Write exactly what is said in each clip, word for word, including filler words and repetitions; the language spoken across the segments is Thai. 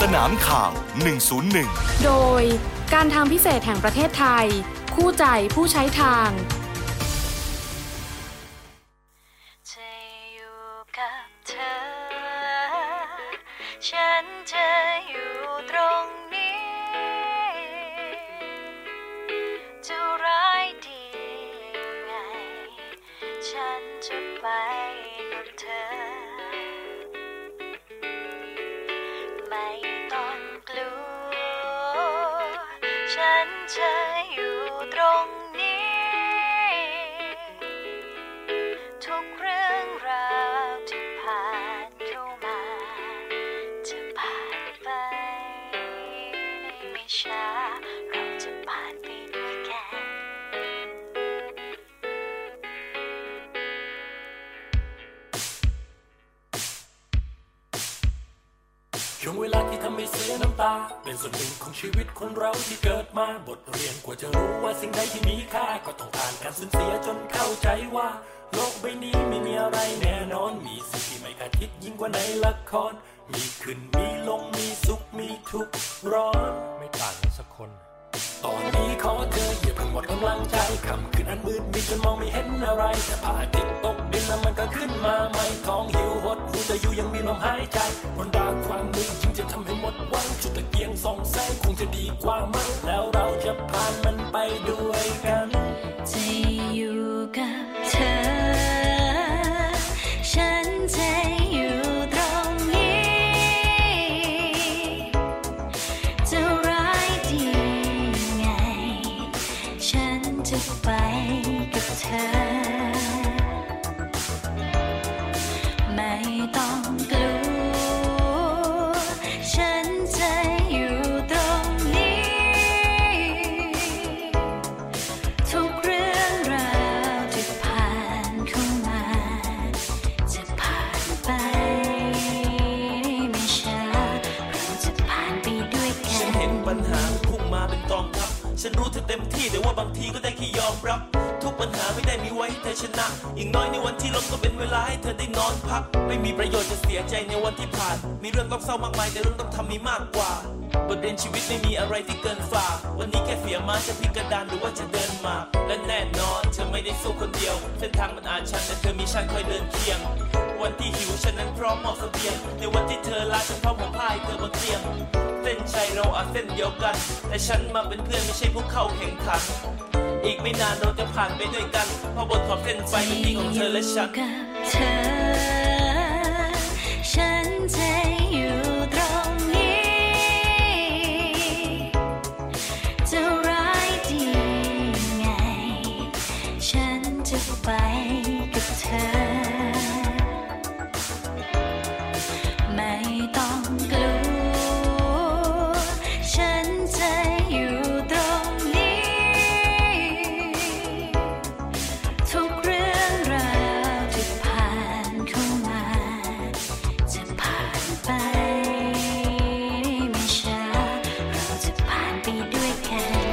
นามข่าวหนึ่งศูนย์หนึ่งโดยการทางพิเศษแห่งประเทศไทยคู่ใจผู้ใช้ทางจะอยู่กับเธอฉันจะอยู่ตรงนี้จะร้ายดีไงฉันจะไปกับเธอไม่ต้องกลัวฉันจะอยู่ตรงนี้ทุกเรื่องราวที่ผ่านเข้ามาจะผ่านไปในไม่ช้าเราจะผ่านไปด้วยกันช่วงเวลาที่ทำให้เสียน้ำตาเป็นส่วนหนึ่งของชีวิตคนเราที่เกิดมาบทเรียนกว่าจะรู้ว่าสิ่งใดที่มีค่าก็ต้องผ่านการสูญเสียจนเข้าใจว่าโลกใบนี้ไม่มีอะไรแน่นอนมีสิ่งที่ไม่คาดคิดยิ่งกว่าในละครมีขึ้นมีลงมีสุขมีทุกข์ร้อนไม่ต่างกันสักคนตอนนี้ขอเธออย่าเพิ่งหมดกำลังใจค่ำคืนอันมืดมิดจนมองไม่เห็นอะไรแต่พระอาทิตย์ตกดินแล้วมันก็ขึ้นมาใหม่ท้องหิวหดหูแต่อยู่ยังมีลมหายใจบนดาวความมืดจึงจะทำให้หมดหวังจุดตะเกียงส่องแสงคงจะดีกว่ามั้งแล้วเราจะผ่านมันไปด้วยกันจะอยู่กับเธอฉันจะอยู่ตรงนี้จะร้ายดีไงฉันจะไปกับเธอไม่ต้องกลัวฉันจะอยู่ตรงนี้ทุกเรื่องราวที่ผ่านเข้ามาจะผ่านไปไม่ช้าเราจะผ่านไปด้วยกันฉันเห็นปัญหาพุ่งมาเป็นกองทัพฉันรู้เธอเต็มที่แต่ว่าบางทีก็ได้แค่ยอมรับทุกปัญหาไม่ได้มีไว้ให้เธอชนะอย่างน้อยในวันที่ล้มก็เป็นเวลาให้เธอได้นอนพักไม่มีประโยชน์จะเสียใจในวันที่ผ่านมีเรื่องต้องเศร้ามากมายแต่เรื่องต้องทำมีมากกว่าบทเรียนชีวิตไม่มีอะไรที่เกินฝ่าวันนี้แค่เสียมาจะพลิกกระดานหรือว่าจะเดินมาและแน่นอนเธอไม่ได้สู้คนเดียวเส้นทางมันอาจชันแต่เธอมีฉันคอยเดินเคียงวันที่หิวฉันนั้นพร้อมมอบเสบียงในวันที่เธอลาฉันพร้อมห่มผ้าให้เธอบนเตียงเส้นชัยเราอาจเส้นเดียวกันแต่ฉันมาเป็นเพื่อนไม่ใช่ผู้เข้าแข่งขันอีกไม่นานเราจะผ่านไปด้วยกันเพราะบนขอบเส้นไฟเป็นที่ของเธอและฉันเธอฉันจะอยู่ตรงนี้จะร้ายดีไงฉันจะไปกับเธอไม่ต้องกลัวฉันจะอยู่ตรงนี้ทุกเรื่องราวที่ผ่านเข้ามาจะผ่านไปไม่ช้าเราจะผ่านไปด้วยกัน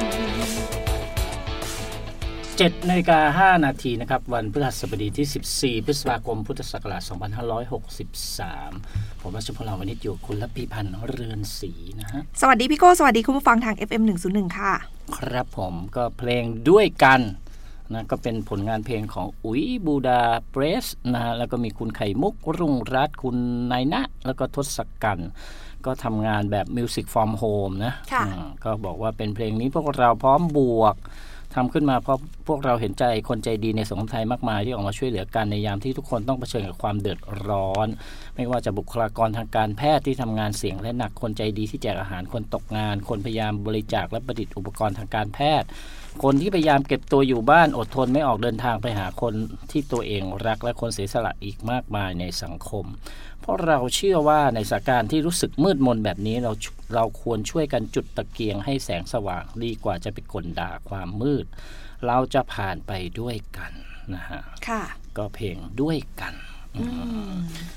เจ็ดนาฬิกาห้านาทีนะครับวันพฤหัสบดีที่สิบสี่พฤษภาคมพุทธศักราชสองพันห้าร้อยหกสิบสามผมรัชพลวันนี้อยู่คุณละพีพันธ์เรือนศรีนะฮะสวัสดีพี่โก้สวัสดีคุณผู้ฟังทาง เอฟ เอ็ม หนึ่งศูนย์หนึ่งค่ะครับผมก็เพลงด้วยกันนะก็เป็นผลงานเพลงของอุ๋ยบูดาเปรสนะฮะแล้วก็มีคุณไข่มุกรุ่งรัตน์คุณนายณะแล้วก็ทศกัณฐ์ก็ทำงานแบบ Music from Home นะก็บอกว่าเป็นเพลงนี้พวกเราพร้อมบวกทำขึ้นมาเพราะพวกเราเห็นใจคนใจดีในสังคมไทยมากมายที่ออกมาช่วยเหลือกันในยามที่ทุกคนต้องเผชิญกับความเดือดร้อนไม่ว่าจะบุคลากรทางการแพทย์ที่ทำงานเสี่ยงและหนักคนใจดีที่แจกอาหารคนตกงานคนพยายามบริจาคและประดิษฐ์อุปกรณ์ทางการแพทย์คนที่พยายามเก็บตัวอยู่บ้านอดทนไม่ออกเดินทางไปหาคนที่ตัวเองรักและคนเสียสละอีกมากมายในสังคมเพราะเราเชื่อว่าในสถานการณ์ที่รู้สึกมืดมนแบบนี้เราเราควรช่วยกันจุดตะเกียงให้แสงสว่างดีกว่าจะไปกลด่าความมืดเราจะผ่านไปด้วยกันนะฮะก็เพลงด้วยกัน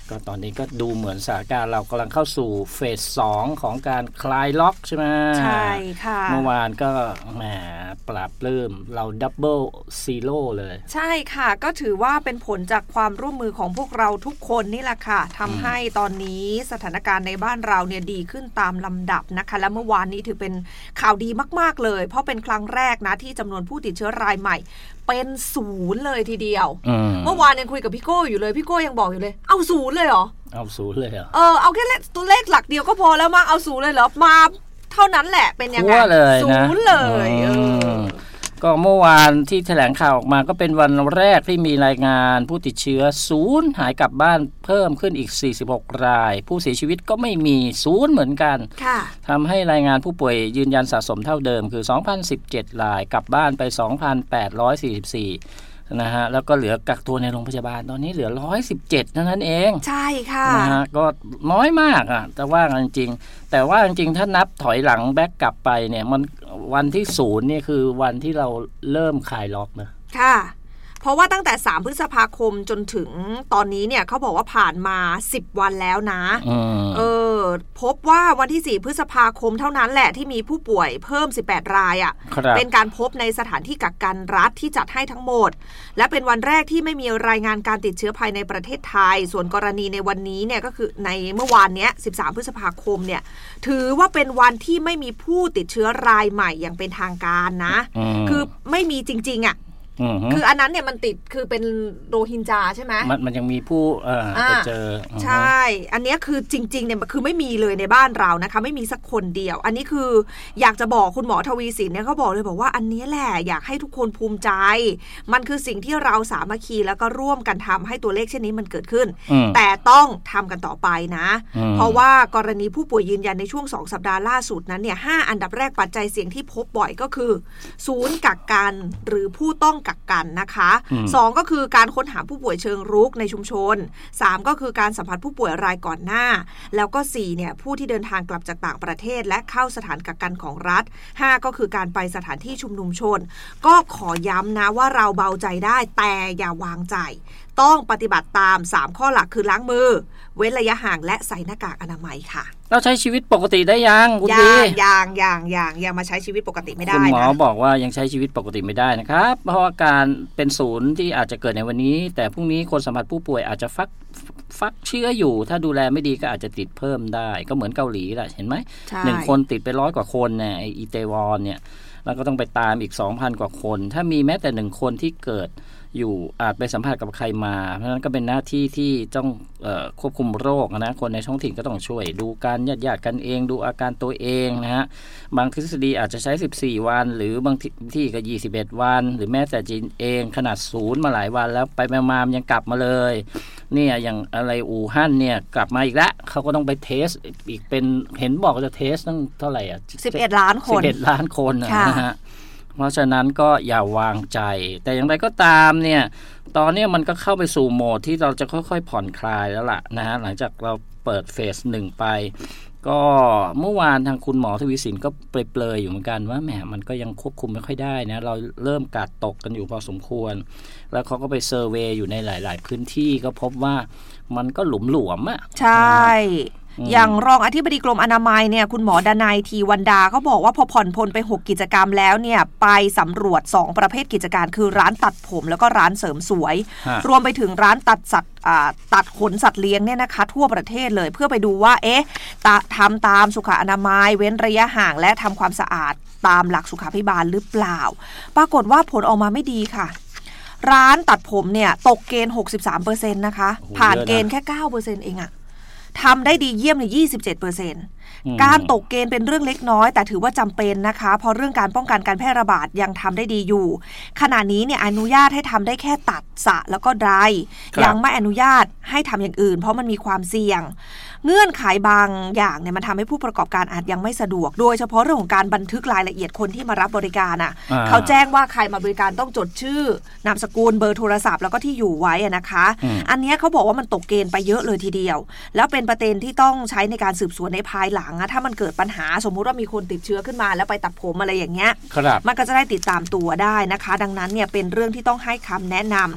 ก็ตอนนี้ก็ดูเหมือนสถานการณ์เรากำลังเข้าสู่เฟสสองของการคลายล็อกใช่ไหมใช่ค่ะเมื่อวานก็แหมปราบปลื้มเราดับเบิลซีโร่เลยใช่ค่ะก็ถือว่าเป็นผลจากความร่วมมือของพวกเราทุกคนนี่แหละค่ะทำให้ตอนนี้สถานการณ์ในบ้านเราเนี่ยดีขึ้นตามลำดับนะคะและเมื่อวานนี้ถือเป็นข่าวดีมากๆเลยเพราะเป็นครั้งแรกนะที่จำนวนผู้ติดเชื้อรายใหม่เป็นศูนย์เลยทีเดียวเมื่อวานยังคุยกับพี่โก้อยู่เลยพี่โก้ยังบอกอยู่เลยเอาศูนย์เลยเหรอเอาศูนย์เลยเหรอเออเอาแค่ตัวเลขหลักเดียวก็พอแล้วมั้งเอาศูนย์เลยเหรอมาเท่านั้นแหละเป็นยังไงศูนย์เลยเออก็เมื่อวานที่แถลงข่าวออกมาก็เป็นวันแรกที่มีรายงานผู้ติดเชื้อศูนย์หายกลับบ้านเพิ่มขึ้นอีกสี่สิบหกรายผู้เสียชีวิตก็ไม่มีศูนย์เหมือนกันทำให้รายงานผู้ป่วยยืนยันสะสมเท่าเดิมคือ สองพันสิบเจ็ด รายกลับบ้านไป สองพันแปดร้อยสี่สิบสี่นะฮะแล้วก็เหลือกักตัวในโรงพยาบาลตอนนี้เหลือหนึ่งร้อยสิบเจ็ดเท่านั้นเองใช่ค่ะนะฮะก็น้อยมากอ่ะแต่ว่าจริงๆแต่ว่าจริงๆถ้านับถอยหลังแบ็กกลับไปเนี่ยมันวันที่ศูนย์นี่คือวันที่เราเริ่มคลายล็อกนะค่ะเพราะว่าตั้งแต่สามพฤษภาคมจนถึงตอนนี้เนี่ยเขาบอกว่าผ่านมาสิบวันแล้วนะเออพบว่าวันที่สี่พฤษภาคมเท่านั้นแหละที่มีผู้ป่วยเพิ่มสิบแปดรายอ่ะเป็นการพบในสถานที่กักกันรัฐที่จัดให้ทั้งหมดและเป็นวันแรกที่ไม่มีรายงานการติดเชื้อภายในประเทศไทยส่วนกรณีในวันนี้เนี่ยก็คือในเมื่อวานเนี้ยสิบสามพฤษภาคมเนี่ยถือว่าเป็นวันที่ไม่มีผู้ติดเชื้อรายใหม่อย่างเป็นทางการนะคือไม่มีจริงๆอ่ะคืออันนั้นเนี่ยมันติดคือเป็นโรฮิงญาใช่ไหมมันมันยังมีผู้เออไปเจอใช่อันนี้คือจริงๆเนี่ยคือไม่มีเลยในบ้านเรานะคะไม่มีสักคนเดียวอันนี้คืออยากจะบอกคุณหมอทวีสินเนี่ยเขาบอกเลยบอกว่าอันนี้แหละอยากให้ทุกคนภูมิใจมันคือสิ่งที่เราสามัคคีแล้วก็ร่วมกันทำให้ตัวเลขเช่นนี้มันเกิดขึ้นแต่ต้องทำกันต่อไปนะเพราะว่ากรณีผู้ป่วยยืนยันในช่วงสองสัปดาห์ล่าสุดนั้นเนี่ยห้าอันดับแรกปัจจัยเสี่ยงที่พบบ่อยก็คือศูนย์กักกันหรือผู้ต้องกักกันนะคะสองก็คือการค้นหาผู้ป่วยเชิงรุกในชุมชนสามก็คือการสัมผัสผู้ป่วยรายก่อนหน้าแล้วก็สี่เนี่ยผู้ที่เดินทางกลับจากต่างประเทศและเข้าสถานกักกันของรัฐห้าก็คือการไปสถานที่ชุมนุมชนก็ขอย้ำนะว่าเราเบาใจได้แต่อย่าวางใจต้องปฏิบัติตามสามข้อหลักคือล้างมือเว้นระยะห่างและใส่หน้ากากอนามัยค่ะเราใช้ชีวิตปกติได้ยังคุณดียังยังยังยังมาใช้ชีวิตปกติไม่ได้นะคุณหมอบอกว่ายังใช้ชีวิตปกติไม่ได้นะครับเพราะว่าการเป็นศูนย์ที่อาจจะเกิดในวันนี้แต่พรุ่งนี้คนสัมผัสผู้ป่วยอาจจะฟักฟักเชื้ออยู่ถ้าดูแลไม่ดีก็อาจจะติดเพิ่มได้ก็เหมือนเกาหลีแหละเห็นไหมหนึ่งคนติดไปร้อยกว่าคนเนี่ยอีเตวอนเนี่ยแล้วก็ต้องไปตามอีก สองพัน กว่าคนถ้ามีแม้แต่หนึ่งคนที่เกิดอยู่อาจไปสัมผัสกับใครมาเพราะฉะนั้นก็เป็นหน้าที่ที่ต้องเอ่อควบคุมโรคนะคนในท้องถิ่นก็ต้องช่วยดูการญาติญาติกันเองดูอาการตัวเองนะฮะบางทฤษฎีอาจจะใช้สิบสี่วันหรือบางที่ก็ยี่สิบเอ็ดวันหรือแม้แต่จีนเองขนาดศูนย์มาหลายวันแล้วไปมาๆยังกลับมาเลยเนี่ยอย่างอะไรอู่ฮั่นเนี่ยกลับมาอีกแล้วเขาก็ต้องไปเทสอีกเป็นเห็นบอกว่าจะเทสตั้งเท่าไหร่อ่ะสิบเอ็ดล้านคนสิบเอ็ดล้านคนนะฮะเพราะฉะนั้นก็อย่าวางใจแต่อย่างไรก็ตามเนี่ยตอนนี้มันก็เข้าไปสู่โหมดที่เราจะค่อยๆผ่อนคลายแล้วล่ะนะฮะหลังจากเราเปิดเฟสหนึ่งไปก็เมื่อวานทางคุณหมอทวีสินก็เปรยๆอยู่เหมือนกันว่าแหมมันก็ยังควบคุมไม่ค่อยได้นะเราเริ่มกาดตกกันอยู่พอสมควรแล้วเขาก็ไปเซอร์เวย์อยู่ในหลายๆพื้นที่ก็พบว่ามันก็หลุมๆอ่ะใช่อย่างรองอธิบดีกรมอนามัยเนี่ยคุณหมอดนัยทีวันดาเขาบอกว่าพอผ่อนปลนไปหกกิจกรรมแล้วเนี่ยไปสำรวจสองประเภทกิจการคือร้านตัดผมแล้วก็ร้านเสริมสวยรวมไปถึงร้านตัดสัตว์ตัดขนสัตว์เลี้ยงเนี่ยนะคะทั่วประเทศเลยเพื่อไปดูว่าเอ๊ะทำตามสุขอนามัยเว้นระยะห่างและทำความสะอาดตามหลักสุขาภิบาลหรือเปล่าปรากฏว่าผลออกมาไม่ดีค่ะร้านตัดผมเนี่ยตกเกณฑ์ หกสิบสามเปอร์เซ็นต์ นะคะผ่านเกณฑ์แค่ เก้าเปอร์เซ็นต์ เองอะทำได้ดีเยี่ยมใน ยี่สิบเจ็ดเปอร์เซ็นต์ การตกเกณฑ์เป็นเรื่องเล็กน้อยแต่ถือว่าจำเป็นนะคะเพราะเรื่องการป้องกันการแพร่ระบาดยังทำได้ดีอยู่ขณะนี้เนี่ยอนุญาตให้ทำได้แค่ตัดสระแล้วก็ไดร์ยังไม่อนุญาตให้ทำอย่างอื่นเพราะมันมีความเสี่ยงเงื่อนไขบางอย่างเนี่ยมันทำให้ผู้ประกอบการอาจยังไม่สะดวกโดยเฉพาะเรื่องของการบันทึกรายละเอียดคนที่มารับบริการอ่ะเขาแจ้งว่าใครมาบริการต้องจดชื่อนามสกุลเบอร์โทรศัพท์แล้วก็ที่อยู่ไว้นะคะ อ, อันนี้เขาบอกว่ามันตกเกณฑ์ไปเยอะเลยทีเดียวแล้วเป็นประเด็นที่ต้องใช้ในการสืบสวนในภายหลังถ้ามันเกิดปัญหาสมมุติว่ามีคนติดเชื้อขึ้นมาแล้วไปตัดผมอะไรอย่างเงี้ยมันก็จะได้ติดตามตัวได้นะคะดังนั้นเนี่ยเป็นเรื่องที่ต้องให้คำแนะนำ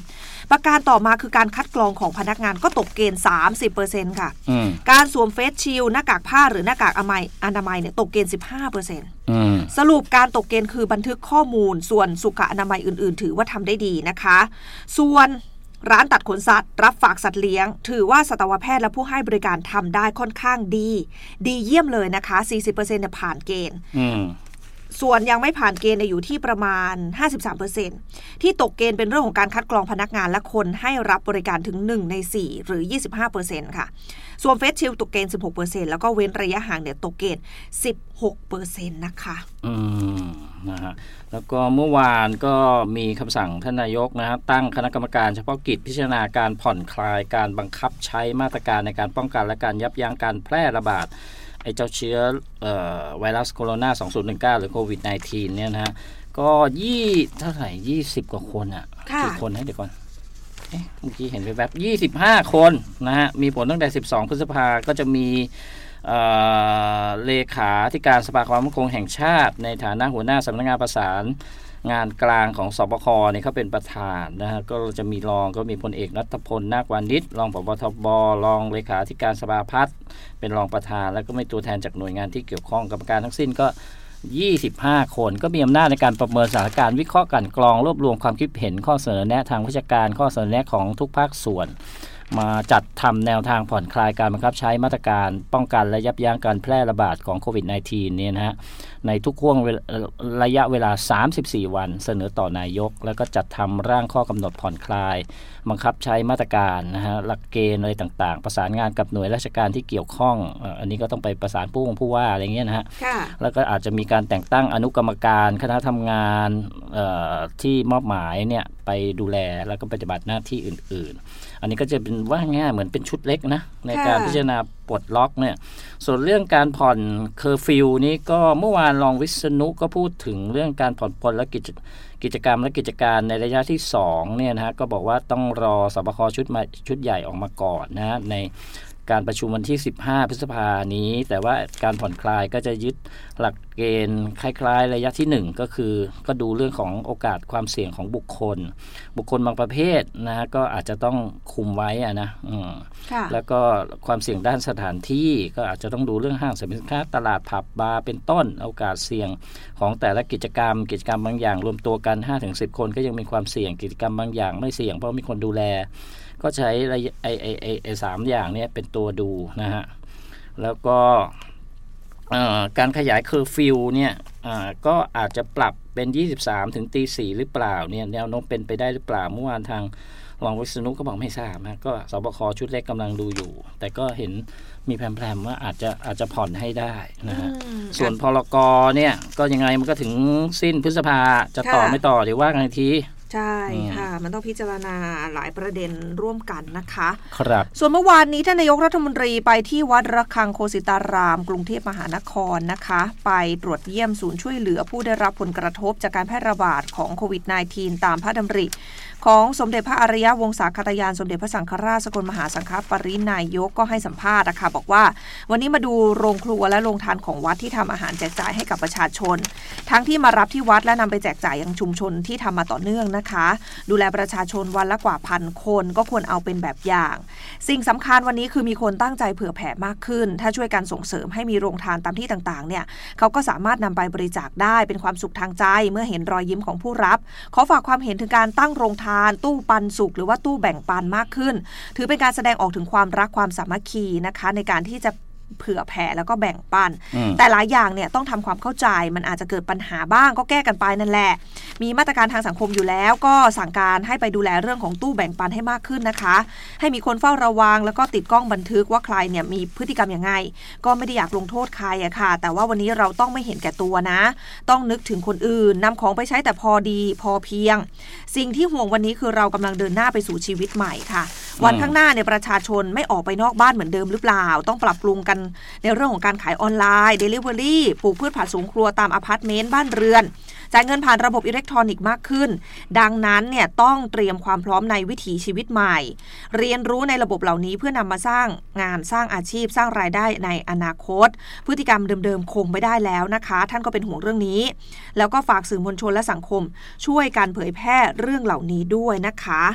ประการต่อมาคือการคัดกรองของพนักงานก็ตกเกณฑ์ สามสิบเปอร์เซ็นต์ ค่ะการสวมเฟสชิลด์หน้ากากผ้าหรือหน้ากากอนามัยอนามัยเนี่ยตกเกณฑ์ สิบห้าเปอร์เซ็นต์ สรุปการตกเกณฑ์คือบันทึกข้อมูลส่วนสุขอนามัยอื่นๆถือว่าทำได้ดีนะคะส่วนร้านตัดขนสัตว์รับฝากสัตว์เลี้ยงถือว่าสัตวแพทย์และผู้ให้บริการทำได้ค่อนข้างดีดีเยี่ยมเลยนะคะ สี่สิบเปอร์เซ็นต์ เนี่ยผ่านเกณฑ์ส่วนยังไม่ผ่านเกณฑ์อยู่ที่ประมาณ ห้าสิบสามเปอร์เซ็นต์ ที่ตกเกณฑ์เป็นเรื่องของการคัดกรองพนักงานและคนให้รับบริการถึงหนึ่งในสี่หรือ ยี่สิบห้าเปอร์เซ็นต์ ค่ะส่วนเฟสชิลด์ตกเกณฑ์ สิบหกเปอร์เซ็นต์ แล้วก็เว้นระยะห่างเนี่ยตกเกณฑ์ สิบหกเปอร์เซ็นต์ นะคะอืมนะฮะแล้วก็เมื่อวานก็มีคำสั่งท่านนายกนะครับตั้งคณะกรรมการเฉพาะกิจพิจารณาการผ่อนคลายการบังคับใช้มาตรการในการป้องกันและการยับยั้งการแพร่ระบาดไอ้เจ้าเชื้อเอ่อไวรัสโคโรนาสองพันสิบเก้าหรือโควิด สิบเก้า เนี่ยนะฮะก็ยี่เท่าไหร่ยี่สิบกว่าคนอ่ะกี่คนให้เดี๋ยวก่อนเอ๊ะเมื่อกี้เห็นไปแบบยี่สิบห้าคนนะฮะมีผลตั้งแต่สิบสองพฤษภาก็จะมีเอ่อเลขาธิการสภาความมั่นคงแห่งชาติในฐานะหัวหน้าสำนักงานประสานงานกลางของสบคเนี่ยเขาเป็นประธานนะฮะก็จะมีรองก็มีพลเอกณัฐพลนาควานิชรองผบทบรองเลขาธิการสภาพัฒน์เป็นรองประธานแล้วก็มีตัวแทนจากหน่วยงานที่เกี่ยวข้องกรรมการทั้งสิ้นก็ยี่สิบห้าคนก็มีอำนาจในการประเมินสถานการณ์วิเคราะห์กันกรองรวบรวมความคิดเห็นข้อเสนอแนะทางวิชาการข้อเสนอแนะของทุกภาคส่วนมาจัดทำแนวทางผ่อนคลายการบังคับใช้มาตรการป้องกันและยับยั้งการแพร่ระบาดของโควิด สิบเก้า เนี่ยนะฮะในทุกห่วงระยะเวลาสามสิบสี่วันเสนอต่อนายกแล้วก็จัดทำร่างข้อกำหนดผ่อนคลายบังคับใช้มาตรการนะฮะหลักเกณฑ์อะไรต่างๆประสานงานกับหน่วยราชการที่เกี่ยวข้องอันนี้ก็ต้องไปประสานผู้ว่าผู้ว่าอะไรเงี้ยนะฮะแล้วก็อาจจะมีการแต่งตั้งอนุกรรมการคณะทำงานที่มอบหมายเนี่ยไปดูแลแล้วก็ปฏิบัติหน้าที่อื่นๆอันนี้ก็จะเป็นว่าง่ายเหมือนเป็นชุดเล็กนะในการพิจารณาปลดล็อกเนี่ยส่วนเรื่องการผ่อนเคอร์ฟิวนี้ก็เมื่อวานรองวิษณุก็พูดถึงเรื่องการผ่อนปลนและกิจกิจกรรมและกิจการในระยะที่สองเนี่ยนะฮะก็บอกว่าต้องรอสบคชุดมาชุดใหญ่ออกมาก่อนนะในการประชุมวันที่สิบห้าพฤษภานี้แต่ว่าการผ่อนคลายก็จะยึดหลักเกณฑ์คล้ายๆระยะที่หนึ่งก็คือก็ดูเรื่องของโอกาสความเสี่ยงของบุคคลบุคคลบางประเภทนะฮะก็อาจจะต้องคุมไว้อะนะอืมแล้วก็ความเสี่ยงด้านสถานที่ก็อาจจะต้องดูเรื่องห้างสรรพสินค้าตลาดผับบาร์เป็นต้นโอกาสเสี่ยงของแต่ละกิจกรรมกิจกรรมบางอย่างรวมตัวกัน ห้าถึงสิบ คนก็ยังมีความเสี่ยงกิจกรรมบางอย่างไม่เสี่ยงเพราะมีคนดูแลก็ใช้ไอ้ไอ้ไอ้ไอ้สามอย่างนี้เป็นตัวดูนะฮะแล้วก็การขยายเคอร์ฟิวเนี่ยก็อาจจะปรับเป็นยี่สิบสามถึงตีสี่หรือเปล่าเนี่ยแนวโน้มเป็นไปได้หรือเปล่าเมื่อวานทางรองวิษณุก็บอกไม่ทราบนะก็สบคชุดเล็กกำลังดูอยู่แต่ก็เห็นมีแพร่ๆว่าอาจจะอาจจะผ่อนให้ได้นะฮะส่วนพรกเนี่ยก็ยังไงมันก็ถึงสิ้นพฤษภาจะต่อไม่ต่อเดี๋ยวว่ากันอีกทีใช่ค่ะมันต้องพิจารณาหลายประเด็นร่วมกันนะคะครับส่วนเมื่อวานนี้ท่านนายกรัฐมนตรีไปที่วัดระฆังโคสิตารามกรุงเทพมหานครนะคะไปตรวจเยี่ยมศูนย์ช่วยเหลือผู้ได้รับผลกระทบจากการแพร่ระบาดของโควิด สิบเก้า ตามพระดำริของสมเด็จพระอริยวงศาคตยานสมเด็จพระสังฆราชสกลมหาสังฆปรินายกก็ให้สัมภาษณ์นะคะบอกว่าวันนี้มาดูโรงครัวและโรงทานของวัดที่ทำอาหารแจกจ่ายให้กับประชาชนทั้งที่มารับที่วัดและนำไปแจกจ่ายยังชุมชนที่ทำมาต่อเนื่องนะคะดูแลประชาชนวันละกว่าพันคนก็ควรเอาเป็นแบบอย่างสิ่งสำคัญวันนี้คือมีคนตั้งใจเผื่อแผ่มากขึ้นถ้าช่วยกันส่งเสริมให้มีโรงทานตามที่ต่างๆเนี่ยเขาก็สามารถนำไปบริจาคได้เป็นความสุขทางใจเมื่อเห็นรอยยิ้มของผู้รับขอฝากความเห็นถึงการตั้งโรงทานตู้ปันสุขหรือว่าตู้แบ่งปันมากขึ้นถือเป็นการแสดงออกถึงความรักความสามัคคีนะคะในการที่จะเผื่อแผ่แล้วก็แบ่งปันแต่หลายอย่างเนี่ยต้องทำความเข้าใจมันอาจจะเกิดปัญหาบ้างก็แก้กันไปนั่นแหละมีมาตรการทางสังคมอยู่แล้วก็สั่งการให้ไปดูแลเรื่องของตู้แบ่งปันให้มากขึ้นนะคะให้มีคนเฝ้าระวังแล้วก็ติดกล้องบันทึกว่าใครเนี่ยมีพฤติกรรมยังไงก็ไม่ได้อยากลงโทษใครอะค่ะแต่ว่าวันนี้เราต้องไม่เห็นแก่ตัวนะต้องนึกถึงคนอื่นนำของไปใช้แต่พอดีพอเพียงสิ่งที่ห่วงวันนี้คือเรากำลังเดินหน้าไปสู่ชีวิตใหม่ค่ะวันข้างหน้าเนี่ยประชาชนไม่ออกไปนอกบ้านเหมือนเดิมหรือเปล่าต้องปรับปรุงกันในเรื่องของการขายออนไลน์ Delivery ปลูกพืชผักสวนครัวตามอพาร์ตเมนต์บ้านเรือนจ่ายเงินผ่านระบบอิเล็กทรอนิกส์มากขึ้นดังนั้นเนี่ยต้องเตรียมความพร้อมในวิถีชีวิตใหม่เรียนรู้ในระบบเหล่านี้เพื่อนำมาสร้างงานสร้างอาชีพสร้างรายได้ในอนาคตพฤติกรรมเดิมๆคงไม่ได้แล้วนะคะท่านก็เป็นห่วงเรื่องนี้แล้วก็ฝากสื่อมวลชนและสังคมช่วยกันเผยแพร่เรื่องเหล่านี้ด้วยนะคะ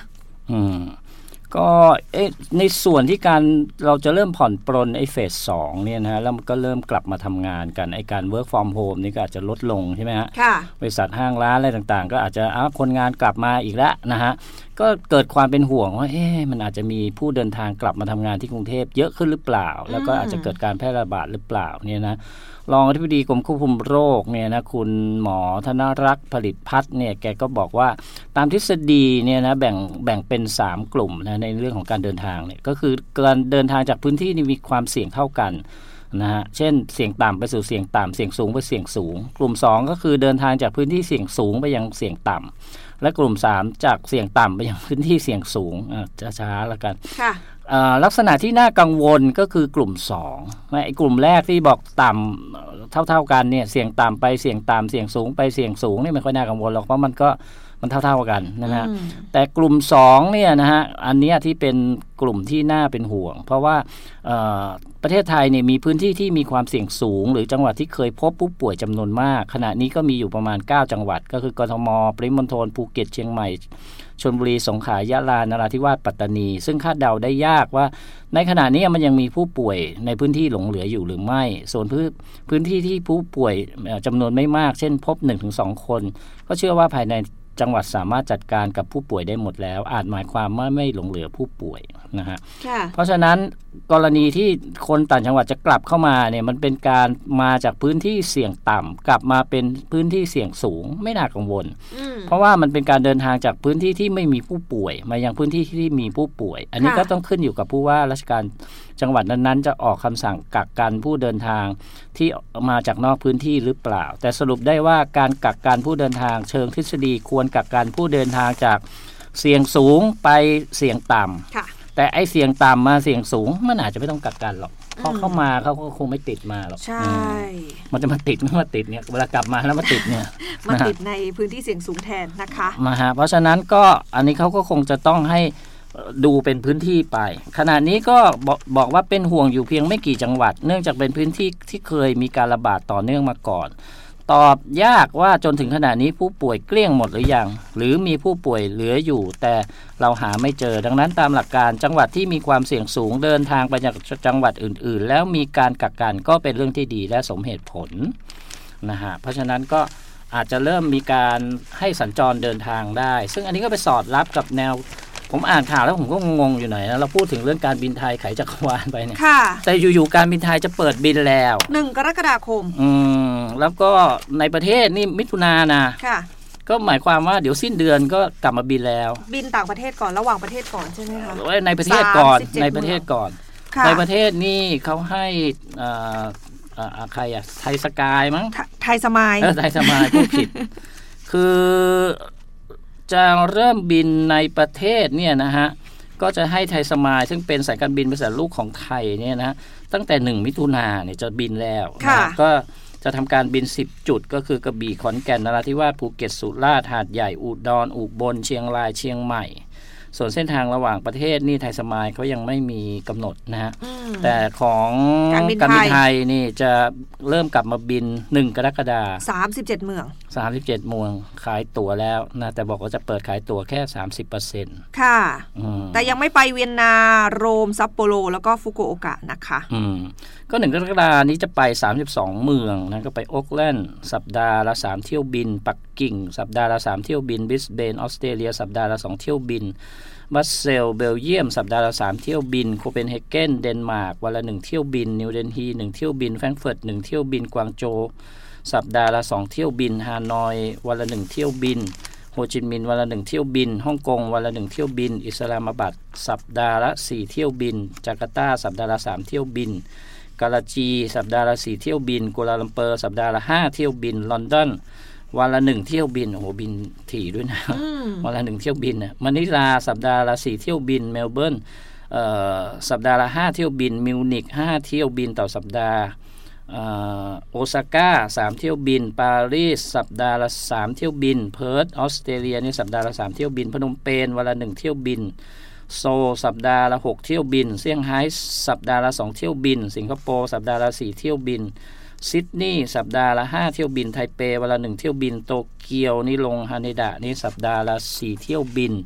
อืมก็เอ๊ะในส่วนที่การเราจะเริ่มผ่อนปรนไอ้เฟสสองเนี่ยนะฮะแล้วมันก็เริ่มกลับมาทำงานกันไอ้การ work from home นี่ก็อาจจะลดลงใช่ไหมฮะค่ะบริษัทห้างร้านอะไรต่างๆก็อาจจะอ้าวคนงานกลับมาอีกแล้วนะฮะก็เกิดความเป็นห่วงว่าเอ๊ะมันอาจจะมีผู้เดินทางกลับมาทำงานที่กรุงเทพเยอะขึ้นหรือเปล่าแล้วก็อาจจะเกิดการแพร่ระบาดหรือเปล่าเนี่ยนะรองอธิบดีกรมควบคุมโรคเนี่ยนะคุณหมอธนรักษ์ผลิตพัฒน์เนี่ยแกก็บอกว่าตามทฤษฎีเนี่ยนะแบ่งแบ่งเป็นสามกลุ่มนะในเรื่องของการเดินทางเนี่ยก็คือการเดินทางจากพื้นที่ที่มีความเสี่ยงเท่ากันนะฮะเช่นเสี่ยงต่ำไปสู่เสี่ยงต่ำเสี่ยงสูงไปเสี่ยงสูงกลุ่มสองก็คือเดินทางจากพื้นที่เสี่ยงสูงไปยังเสี่ยงต่ำและกลุ่มสามจากเสี่ยงต่ำไปยังพื้นที่เสี่ยงสูงอ่ะช้าๆแล้วกันค่ะลักษณะที่น่ากังวลก็คือกลุ่มสองไอ้กลุ่มแรกที่บอกต่ำเท่าๆกันเนี่ยเสี่ยงต่ำไปเสี่ยงต่ำเสี่ยงสูงไปเสี่ยงสูงนี่ไม่ค่อยน่ากังวลหรอกเพราะมันก็มันเท่าๆกันนะฮะแต่กลุ่มสองเนี่ยนะฮะอันนี้ที่เป็นกลุ่มที่น่าเป็นห่วงเพราะว่าประเทศไทยเนี่ยมีพื้นที่ที่มีความเสี่ยงสูงหรือจังหวัดที่เคยพบผู้ป่วยจำนวนมากขณะนี้ก็มีอยู่ประมาณเก้าจังหวัดก็คือกทมปริมณฑลภูเก็ตเชียงใหม่ชลบุรีสงขลายะลานราธิวาสปัตตานีซึ่งคาดเดาได้ยากว่าในขณะนี้มันยังมีผู้ป่วยในพื้นที่หลงเหลืออยู่หรือไม่ส่วนพื้นพื้นที่ที่ผู้ป่วยจำนวนไม่มากเช่นพบ หนึ่งถึงสอง คนก็เชื่อว่าภายในจังหวัดสามารถจัดการกับผู้ป่วยได้หมดแล้วอาจหมายความว่าไม่หลงเหลือผู้ป่วยนะฮะเพราะฉะนั้นกรณีที่คนต่างจังหวัดจะกลับเข้ามาเนี่ยมันเป็นการมาจากพื้นที่เสี่ยงต่ำกลับมาเป็นพื้นที่เสี่ยงสูงไม่น่ากังวลเพราะว่ามันเป็นการเดินทางจากพื้นที่ที่ไม่มีผู้ป่วยมายังพื้นที่ที่มีผู้ป่วยอันนี้ก็ต้องขึ้นอยู่กับผู้ว่าราชการจังหวัดนั้นๆจะออกคำสั่งกักกันผู้เดินทางที่มาจากนอกพื้นที่หรือเปล่าแต่สรุปได้ว่าการกักกันผู้เดินทางเชิงทฤษฎีควรกักกันผู้เดินทางจากเสี่ยงสูงไปเสี่ยงต่ำแต่ไอ้เสี่ยงต่ำมาเสี่ยงสูงมันอาจจะไม่ต้องกักกันหรอกเพราะเข้ามาเขาก็คงไม่ติดมาหรอกใช่มันจะมาติดไม่มาติดเนี่ยเวลากลับมาแล้วมาติดเนี่ยมาติดในพื้นที่เสี่ยงสูงแทนนะคะมาฮะเพราะฉะนั้นก็อันนี้เขาก็คงจะต้องให้ดูเป็นพื้นที่ไปขณะนี้ก็บอกบอกว่าเป็นห่วงอยู่เพียงไม่กี่จังหวัดเนื่องจากเป็นพื้นที่ที่เคยมีการระบาดต่อเนื่องมาก่อนตอบยากว่าจนถึงขณะนี้ผู้ป่วยเกลี้ยงหมดหรือยังหรือมีผู้ป่วยเหลืออยู่แต่เราหาไม่เจอดังนั้นตามหลักการจังหวัดที่มีความเสี่ยงสูงเดินทางไปจากจังหวัดอื่นๆแล้วมีการกักกันก็เป็นเรื่องที่ดีและสมเหตุผลนะฮะเพราะฉะนั้นก็อาจจะเริ่มมีการให้สัญจรเดินทางได้ซึ่งอันนี้ก็ไปสอดรับกับแนวผมอ่านข่าวแล้วผมก็งงอยู่หน่อยนะเราพูดถึงเรื่องการบินไทยไขจักรวาลไปเนี่ยแต่อยู่ๆการบินไทยจะเปิดบินแล้วหนึ่งกรกฎาคมอืมแล้วก็ในประเทศนี่มิถุนายนนะค่ะก็หมายความว่าเดี๋ยวสิ้นเดือนก็กลับมาบินแล้วบินต่างประเทศก่อนระหว่างประเทศก่อนใช่ไหมคะในประเทศก่อนในประเทศก่อนในประเทศนี่เขาให้อ่าอ่าใครอ่ะไทยสกายมั้งไทยสมายเออไทยสมายพูดผิดคือจะเริ่มบินในประเทศเนี่ยนะฮะก็จะให้ไทยสมายซึ่งเป็นสายการบินบริษัทลูกของไทยเนี่ยนะตั้งแต่หนึ่งมิถุนายนเนี่ยจะบินแล้วนะก็จะทำการบินสิบจุดก็คือกระบี่ขอนแก่นนราธิวาสภูเก็ตสุราษฎร์หาดใหญ่อุดรอุบลเชียงรายเชียงใหม่ส่วนเส้นทางระหว่างประเทศนี่ไทยสมายเขายังไม่มีกำหนดนะฮะแต่ของการบินไทยนี่จะเริ่มกลับมาบินหนึ่งกรกฎาคมสามสิบเจ็ดเมืองสามสิบเจ็ดเมืองขายตั๋วแล้วนะแต่บอกว่าจะเปิดขายตั๋วแค่ สามสิบเปอร์เซ็นต์ค่ะแต่ยังไม่ไปเวียนนาโรมซัปโปโรแล้วก็ฟุกุโอกะนะคะอืมก็หนึ่งกรกฎาคมนี้จะไปสามสิบสองเมืองนะก็ไปโอ๊คแลนด์สัปดาห์ละสามเที่ยวบินปักกิ่งสัปดาห์ละสามเที่ยวบินบริสเบนออสเตรเลียสัปดาห์ละสองเที่ยวบินบรัสเซลส์เบลเยียมสัปดาห์ละสามเที่ยวบินโคเปนเฮเกนเดนมาร์กวันละหนึ่งเที่ยวบินนิวเดลฮีหนึ่งเที่ยวบินแฟรงก์เฟิร์ตหนึ่งเที่ยวบินกวางโจวสัปดาห์ละสองเที่ยวบินฮานอยวันละหนึ่งเที่ยวบินโฮจิมินห์วันละหนึ่งเที่ยวบินฮ่องกงวันละหนึ่งเที่ยวบินอิสลามาบัดสัปดาห์ละสี่เที่ยวบินจาการ์ตาสัปดาห์ละสามเที่ยวบินกาลาจีสัปดาห์ละสี่เที่ยวบินกัวลาลัมเปอร์สัปดาห์ละห้าเที่ยวบินลอนดอนวันละหนึ่งเที่ยวบินโอ้โหบินถี่ด้วยนะวันละหนึ่งเที่ยวบินน่ะมะนิลาสัปดาห์ละสี่เที่ยวบินเมลเบิร์นเอ่อสัปดาห์ละห้าเที่ยวบินมิวนิกห้าเที่ยวบินต่อสัปดาห์เอ่อโอซาก้าสามเที่ยวบินปารีสสัปดาห์ละสามเที่ยวบินเพิร์ธออสเตรเลียนี่สัปดาห์ละสามเที่ยวบินพนมเปญวันละหนึ่งเที่ยวบินโซลสัปดาห์ละหกเที่ยวบินเซี่ยงไฮ้สัปดาห์ละสองเที่ยวบินสิงคโปร์สัปดาห์ละสี่เที่ยวบินซิดนีย์สัปดาห์ละห้าเที่ยวบินไทเปวันละหนึ่งเที่ยวบินโตเกียวนี่ลงฮาเนดะนี่สัปดาห์ละสี่เที่ยวบิน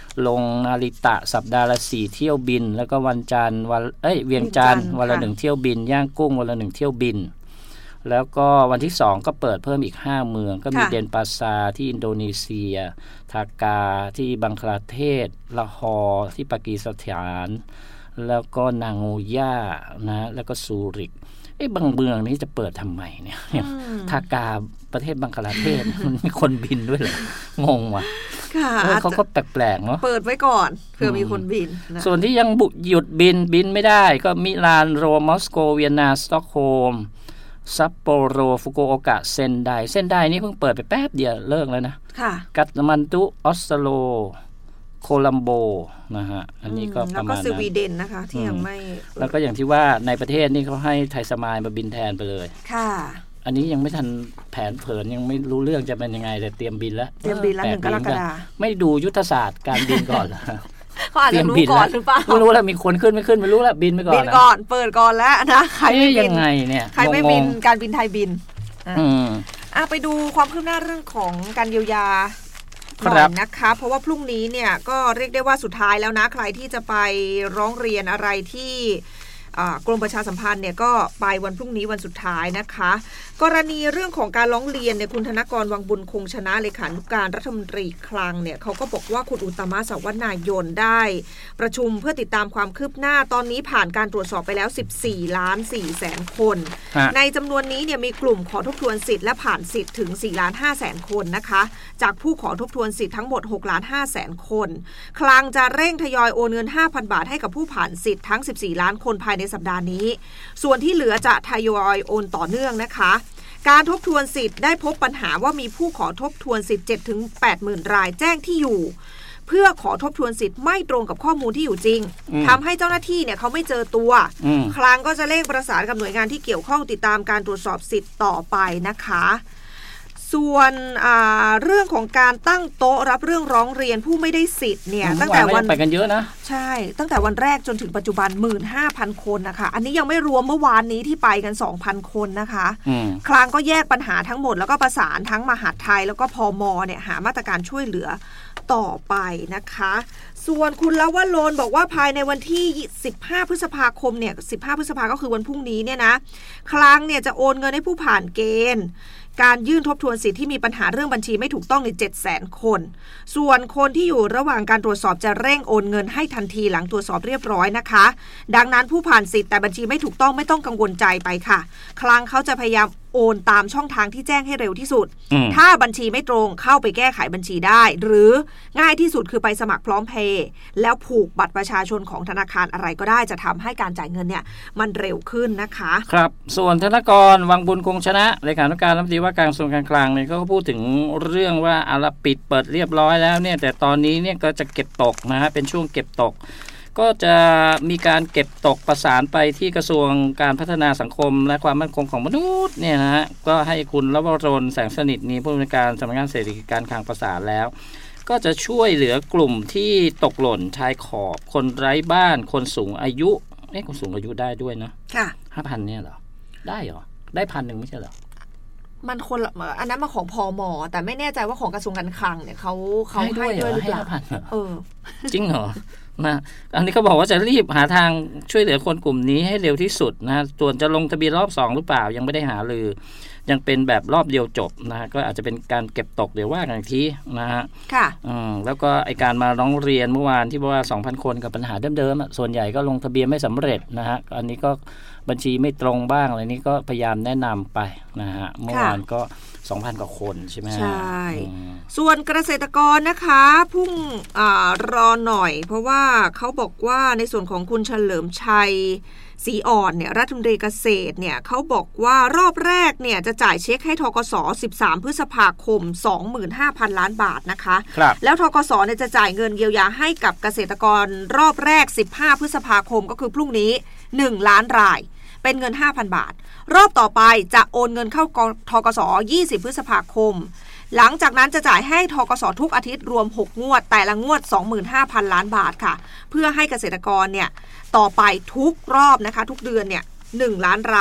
ลงนาริตะสัปดาห์ละสี่เที่ยวบินแล้วก็วันจันทร์วันเอ้ยเวียงจันทร์วันละหนึ่งเที่ยวบินย่างกุ้งวันละหนึ่งเที่ยวบินแล้วก็วันที่สองก็เปิดเพิ่มอีกห้าเมืองก็มีเดนปาซาที่อินโดนีเซียทากาที่บังคลาเทศละฮอร์ที่ปากีสถานแล้วก็นางโงย่านะแล้วก็ซูริกไอ้บางเมืองนี้จะเปิดทำไมเนี่ยทากาประเทศบังคลาเทศ มันมีคนบินด้วยเหรองงว่ะเขาก็แปลกๆเนาะเปิดไว้ก่อนเผื่อมีคนบินนะส่วนที่ยังบุกหยุดบินบินไม่ได้ก็มิลานโรมมอสโกเวียนนาสต็อกโฮล์มซัปโปโรฟุกุโอกะเซนไดเซนไดนี่เพิ่งเปิดไปแป๊บเดียวเลิกแล้วนะกัตมันตุออสโลโคลัมโบนะฮะอันนี้ก็ประมาณนั้นแล้วก็สวีเดนนะคะที่ยังไม่แล้วก็อย่างที่ว่าในประเทศนี่เขาให้ไทยสมายมาบินแทนไปเลยค่ะอันนี้ยังไม่ทันแผนเผินยังไม่รู้เรื่องจะเป็นยังไงแต่เตรียมบินแล้วเตรียมบินแล้วหนึ่งกรกฎาคมไม่ดูยุทธศาสตร์การบินก่อนเหรอเขาอาจจะรู้ก่อนหรือเปล่าไม่รู้แล้วมีคนขึ้นไม่ขึ้นไม่รู้แล้วบินไปก่อนบินก่อนเปิดก่อนแล้วนะใครไม่บินยังไงเนี่ยใครไม่บินการบินไทยบินอืมอ่ะไปดูความคืบหน้าเรื่องของการเยียวยาหน่อยนะคะเพราะว่าพรุ่งนี้เนี่ยก็เรียกได้ว่าสุดท้ายแล้วนะใครที่จะไปร้องเรียนอะไรที่กรมประชาสัมพันธ์เนี่ยก็ไปวันพรุ่งนี้วันสุดท้ายนะคะกรณีเรื่องของการร้องเรียนเนี่ยคุณธนกรวังบุญคงชนะเลขานุการรัฐมนตรีคลังเนี่ยเขาก็บอกว่าคุณอุตตมะ สาวนายนได้ประชุมเพื่อติดตามความคืบหน้าตอนนี้ผ่านการตรวจสอบไปแล้วสิบสี่ล้านสี่แสนคนในจำนวนนี้เนี่ยมีกลุ่มขอทบทวนสิทธิ์และผ่านสิทธิ์ถึงสี่ล้านห้าแสนคนนะคะจากผู้ขอทบทวนสิทธิ์ทั้งหมดหกล้านห้าแสนคนคลังจะเร่งทยอยโอนเงิน ห้าพัน บาทให้กับผู้ผ่านสิทธิ์ทั้งสิบสี่ล้านคนภายในสัปดาห์นี้ส่วนที่เหลือจะทยอยโอนต่อเนื่องนะคะการทบทวนสิทธิ์ได้พบปัญหาว่ามีผู้ขอทบทวนสิทธิ์ เจ็ดถึงแปดหมื่น รายแจ้งที่อยู่เพื่อขอทบทวนสิทธิ์ไม่ตรงกับข้อมูลที่อยู่จริงทำให้เจ้าหน้าที่เนี่ยเขาไม่เจอตัวคลังก็จะเร่งประสานกับหน่วยงานที่เกี่ยวข้องติดตามการตรวจสอบสิทธิ์ต่อไปนะคะส่วนเรื่องของการตั้งโต๊ะรับเรื่องร้องเรียนผู้ไม่ได้สิทธิ์เนี่ยตั้งแต่วันไปกันเยอะนะใช่ตั้งแต่วันแรกจนถึงปัจจุบัน หนึ่งหมื่นห้าพัน คนนะคะอันนี้ยังไม่รวมเมื่อวานนี้ที่ไปกัน สองพัน คนนะคะคลังก็แยกปัญหาทั้งหมดแล้วก็ประสานทั้งมหาดไทยแล้วก็พม.เนี่ยหามาตรการช่วยเหลือต่อไปนะคะส่วนคุณลวโรจน์บอกว่าภายในวันที่สิบห้าพฤษภาคมเนี่ยสิบห้าพฤษภาก็คือวันพรุ่งนี้เนี่ยนะคลังเนี่ยจะโอนเงินให้ผู้ผ่านเกณฑ์การยื่นทบทวนสิทธิ์ที่มีปัญหาเรื่องบัญชีไม่ถูกต้องใน เจ็ดแสน คนส่วนคนที่อยู่ระหว่างการตรวจสอบจะเร่งโอนเงินให้ทันทีหลังตรวจสอบเรียบร้อยนะคะดังนั้นผู้ผ่านสิทธิ์แต่บัญชีไม่ถูกต้องไม่ต้องกังวลใจไปค่ะคลังเขาจะพยายามโอนตามช่องทางที่แจ้งให้เร็วที่สุดถ้าบัญชีไม่ตรงเข้าไปแก้ไขบัญชีได้หรือง่ายที่สุดคือไปสมัครพร้อมเพย์แล้วผูกบัตรประชาชนของธนาคารอะไรก็ได้จะทำให้การจ่ายเงินเนี่ยมันเร็วขึ้นนะคะครับส่วนธนกรวังบุญคงชนะเลขานุการรัฐมนตรีว่าการกระทรวงการคลังเนี่ยเขาก็พูดถึงเรื่องว่าอาราปิดเปิดเรียบร้อยแล้วเนี่ยแต่ตอนนี้เนี่ยก็จะเก็บตกนะฮะเป็นช่วงเก็บตกก็จะมีการเก็บตกประสานไปที่กระทรวงการพัฒนาสังคมและความมั่นคงของมนุษย์เนี่ยนะฮะก็ให้คุณลวโรจน์แสงสนิทนี้ผู้อำนวยการสำนักงานเศรษฐกิจการคลังประสานแล้วก็จะช่วยเหลือกลุ่มที่ตกหล่นชายขอบคนไร้บ้านคนสูงอายุเอ๊ะคนสูงอายุได้ด้วยนะค่ะห้าพัน เนี่ยเหรอได้เหรอได้พันหนึ่งไม่ใช่เหรอมันคนละอันนั้นมาของพม.แต่ไม่แน่ใจว่าของกระทรวงการคลังเนี่ยเขาเขาให้ด้วยหรือเปล่าเออจริงเหรอนะอันนี้เขาบอกว่าจะรีบหาทางช่วยเหลือคนกลุ่มนี้ให้เร็วที่สุดนะส่วนจะลงทะเบียนรอบสองหรือเปล่ายังไม่ได้หารือยังเป็นแบบรอบเดียวจบนะก็อาจจะเป็นการเก็บตกเดี๋ยวว่ากันอีกทีนะฮะค่ะอืมแล้วก็ไอการมาร้องเรียนเมื่อวานที่บอกว่า สองพัน คนกับปัญหาเดิมๆส่วนใหญ่ก็ลงทะเบียนไม่สำเร็จนะฮะอันนี้ก็บัญชีไม่ตรงบ้างอะไรนี้ก็พยายามแนะนำไปนะฮะเมื่อวานก็ สองพัน กว่าคนใช่ไหมใช่ส่วนเกษตรกรนะคะพุ่งรอหน่อยเพราะว่าเขาบอกว่าในส่วนของคุณเฉลิมชัยศรีอ่อนเนี่ยรัฐมนตรีเกษตรเนี่ยเขาบอกว่ารอบแรกเนี่ยจะจ่ายเช็คให้ธกสสิบสามพฤษภาคม สองหมื่นห้าพัน ล้านบาทนะคะแล้วธกสเนี่ยจะจ่ายเงินเยียวยาให้กับเกษตรกรรอบแรกสิบห้าพฤษภาคมก็คือพรุ่งนี้หนึ่งล้านรายเป็นเงิน ห้าพัน บาทรอบต่อไปจะโอนเงินเข้าธกสยี่สิบพฤษภาคมหลังจากนั้นจะจ่ายให้ธกสทุกอาทิตย์รวมหกงวดแต่ละงวด สองหมื่นห้าพัน ล้านบาทค่ะเพื่อให้เกษตรกรเนี่ยต่อไปทุกรอบนะคะทุกเดือนเนี่ยหนึ่งล้านราย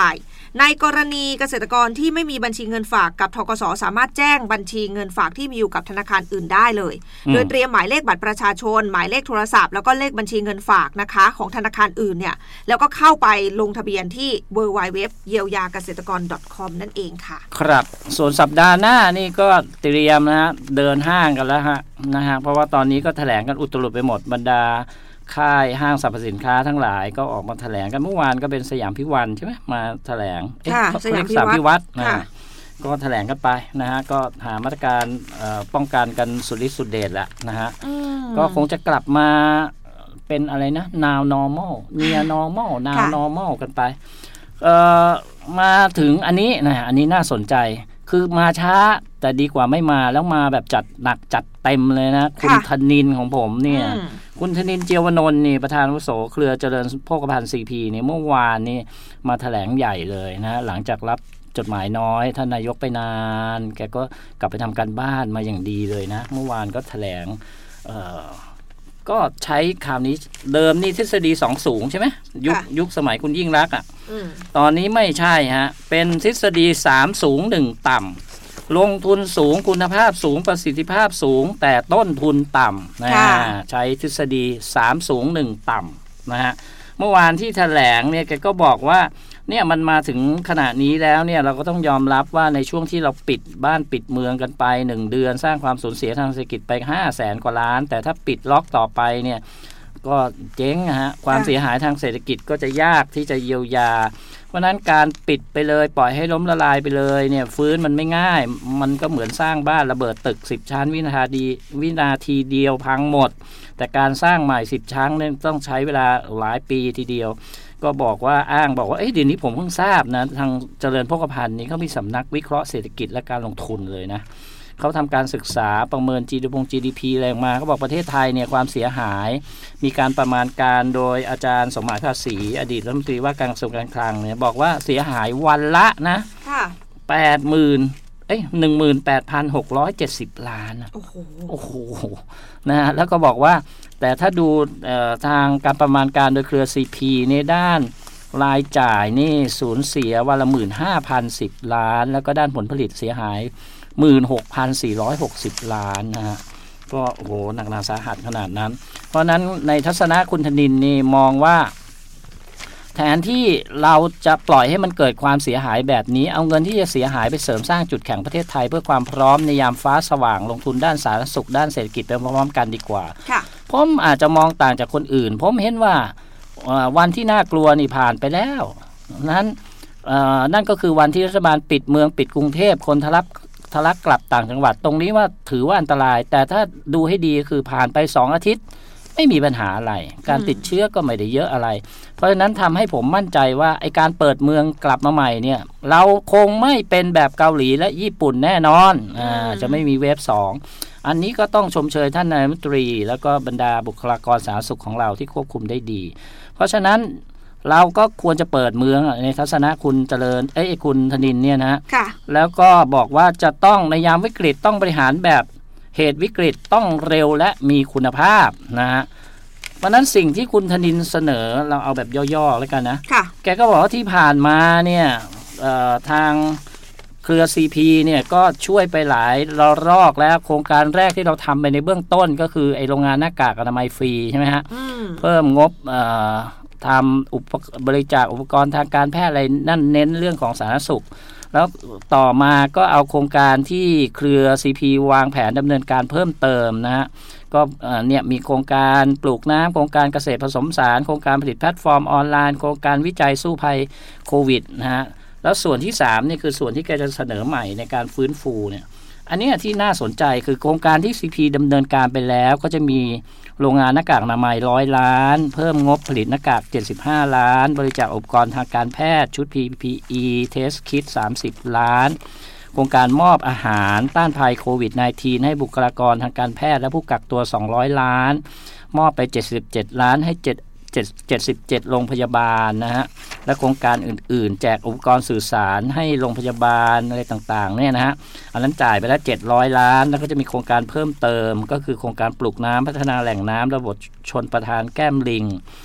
ในกรณีเกษตรกรที่ไม่มีบัญชีเงินฝากกับธกส.สามารถแจ้งบัญชีเงินฝากที่มีอยู่กับธนาคารอื่นได้เลยโดยเตรียมหมายเลขบัตรประชาชนหมายเลขโทรศัพท์แล้วก็เลขบัญชีเงินฝากนะคะของธนาคารอื่นเนี่ยแล้วก็เข้าไปลงทะเบียนที่ ดับเบิลยู ดับเบิลยู ดับเบิลยู ดอท เยียวยาเกษตรกร ดอท คอม นั่นเองค่ะครับส่วนสัปดาห์หน้านี่ก็เตรียมนะฮะเดินห้างกันแล้วฮะนะฮะเพราะว่าตอนนี้ก็แถลงกันอุตลุดไปหมดบรรดาค่ายห้างสรรพสินค้าทั้งหลายก็ออกมาแถลงกันเมื่อวานก็เป็นสยามพิวัฒน์ใช่ไหมมาแถลงสยามพิวัฒน์นะก็แถลงกันไปนะฮะก็หามาตรการป้องกันกันสุดฤทธิ์สุดเดชแล้วนะฮะก็คงจะกลับมาเป็นอะไรนะ now normal near normal now normal กันไปเอ่อมาถึงอันนี้นะอันนี้น่าสนใจคือมาช้าแต่ดีกว่าไม่มาแล้วมาแบบจัดหนักจัดเต็มเลยนะคุณธนินของผมเนี่ยคุณธนินเจียววนนท์นี่ประธานอาวุโสเครือเจริญโภคภัณฑ์ ซี พี นี่เมื่อวานนี่มาแถลงใหญ่เลยนะหลังจากรับจดหมายน้อยท่านนายกไปนานแกก็กลับไปทำการบ้านมาอย่างดีเลยนะเมื่อวานก็แถลงเอ่อก็ใช้คำนี้เดิมนี่ทฤษฎีสองสูงใช่ไหมยุคยุคสมัยคุณยิ่งรักอ่ะตอนนี้ไม่ใช่ฮะเป็นทฤษฎีสามสูงหนึ่งต่ำลงทุนสูงคุณภาพสูงประสิทธิภาพสูงแต่ต้นทุนต่ำนะใช้ทฤษฎีสามสูงหนึ่งต่ำนะฮะเมื่อวานที่แถลงเนี่ยแกก็บอกว่าเนี่ยมันมาถึงขณะนี้แล้วเนี่ยเราก็ต้องยอมรับว่าในช่วงที่เราปิดบ้านปิดเมืองกันไปหนึ่งเดือนสร้างความสูญเสียทางเศรษฐกิจไปห้าแสนกว่าล้านแต่ถ้าปิดล็อกต่อไปเนี่ยก็เจ๊งฮะความเสียหายทางเศรษฐกิจก็จะยากที่จะเยียวยาเพราะนั้นการปิดไปเลยปล่อยให้ล้มละลายไปเลยเนี่ยฟื้นมันไม่ง่ายมันก็เหมือนสร้างบ้านระเบิดตึกสิบชั้นวินาทีวินาทีเดียวพังหมดแต่การสร้างใหม่สิบชั้นเนี่ยต้องใช้เวลาหลายปีทีเดียวก็บอกว่าอ้างบอกว่าเอ้ยเดี๋ยวนี้ผมเพิ่งทราบนะทางเจริญโภคภัณฑ์นี้เขามีสำนักวิเคราะห์เศรษฐกิจและการลงทุนเลยนะเขาทำการศึกษาประเมิน จี ดี พี อะไรออกมาเขาบอกประเทศไทยเนี่ยความเสียหายมีการประมาณการโดยอาจารย์สมหมายภาษีอดีตรัฐมนตรีว่าการกระทรวงการคลังเนี่ยบอกว่าเสียหายวันละนะแปดหมื่นเอ้ยหนึ่งหมื่นแปดพันหกร้อยเจ็ดสิบล้านโอ้โหโอ้โหนะแล้วก็บอกว่าแต่ถ้าดูทางการประมาณการโดยเครือ ซี พี ในด้านรายจ่ายนี่สูญเสียวันละ หนึ่งหมื่นห้าพันสิบ ล้านแล้วก็ด้านผลผลิตเสียหาย หนึ่งหมื่นหกพันสี่ร้อยหกสิบ ล้านนะฮะก็โอ้โหหนักหนาสาหัสขนาดนั้นเพราะนั้นในทัศนะคุณธนินนี่มองว่าแทนที่เราจะปล่อยให้มันเกิดความเสียหายแบบนี้เอาเงินที่จะเสียหายไปเสริมสร้างจุดแข็งประเทศไทยเพื่อความพร้อมในยามฟ้าสว่างลงทุนด้านสาธารณสุขด้านเศรษฐกิจไปพร้อมๆกันดีกว่าผมอาจจะมองต่างจากคนอื่นผมเห็นว่าวันที่น่ากลัวนี่ผ่านไปแล้วนั้นนั่นก็คือวันที่รัฐบาลปิดเมืองปิดกรุงเทพคนทะลักทะลักกลับต่างจังหวัดตรงนี้ว่าถือว่าอันตรายแต่ถ้าดูให้ดีคือผ่านไปสองอาทิตย์ไม่มีปัญหาอะไรการติดเชื้อก็ไม่ได้เยอะอะไรเพราะฉะนั้นทำให้ผมมั่นใจว่าไอการเปิดเมืองกลับมาใหม่เนี่ยเราคงไม่เป็นแบบเกาหลีและญี่ปุ่นแน่นอนอ่าจะไม่มีเวฟสองอันนี้ก็ต้องชมเชยท่านนายกรัฐมนตรีแล้วก็บรรดาบุคลากรสาธารณสุขของเราที่ควบคุมได้ดีเพราะฉะนั้นเราก็ควรจะเปิดเมืองในทัศนะคุณเจริญเอ้ยคุณธนินเนี่ยนะแล้วก็บอกว่าจะต้องในยามวิกฤตต้องบริหารแบบเหตุวิกฤตต้องเร็วและมีคุณภาพนะฮะเพราะนั้นสิ่งที่คุณธนินเสนอเราเอาแบบย่อๆแล้วกันนะแกก็บอกว่าที่ผ่านมาเนี่ยทางเครือ ซี พี เนี่ยก็ช่วยไปหลายระลอกแล้วโครงการแรกที่เราทำไปในเบื้องต้นก็คือไอโรงงานหน้ากากอนามัยฟรีใช่ไหมฮะเพิ่มงบทำอุปบริจาคอุปกรณ์ทางการแพทย์อะไรนั่นเน้นเรื่องของสาธารณสุขแล้วต่อมาก็เอาโครงการที่เครือ ซี พี วางแผนดำเนินการเพิ่มเติมนะฮะก็เนี่ยมีโครงการปลูกน้ำโครงการเกษตรผสมสารโครงการผลิตแพลตฟอร์มออนไลน์โครงการวิจัยสู้ภัยโควิดนะฮะแล้วส่วนที่สามนี่คือส่วนที่แกจะเสนอใหม่ในการฟื้นฟูเนี่ยอันนี้ที่น่าสนใจคือโครงการที่ ซี พี ดำเนินการไปแล้วก็จะมีโรงงานหน้ากากอนามัยร้อยล้านเพิ่มงบผลิตหน้ากากเจ็ดสิบห้าล้านบริจาคอุปกรณ์ทางการแพทย์ชุด พี พี อี Test Kit สามสิบล้านโครงการมอบอาหารต้านภัยโควิด สิบเก้า ให้บุคลากรทางการแพทย์และผู้กักตัวสองร้อยล้านมอบไปเจ็ดสิบเจ็ดล้านให้7 เจ็ดสิบเจ็ดโรงพยาบาลนะฮะและโครงการอื่นๆแจกอุปกรณ์สื่อสารให้โรงพยาบาลอะไรต่างๆเนี่ยนะฮะอันนั้นจ่ายไปแล้วเจ็ดร้อยล้านแล้วก็จะมีโครงการเพิ่มเติมก็คือโครงการปลูกน้ำพัฒนาแหล่งน้ำระบบชนประทานแก้มลิง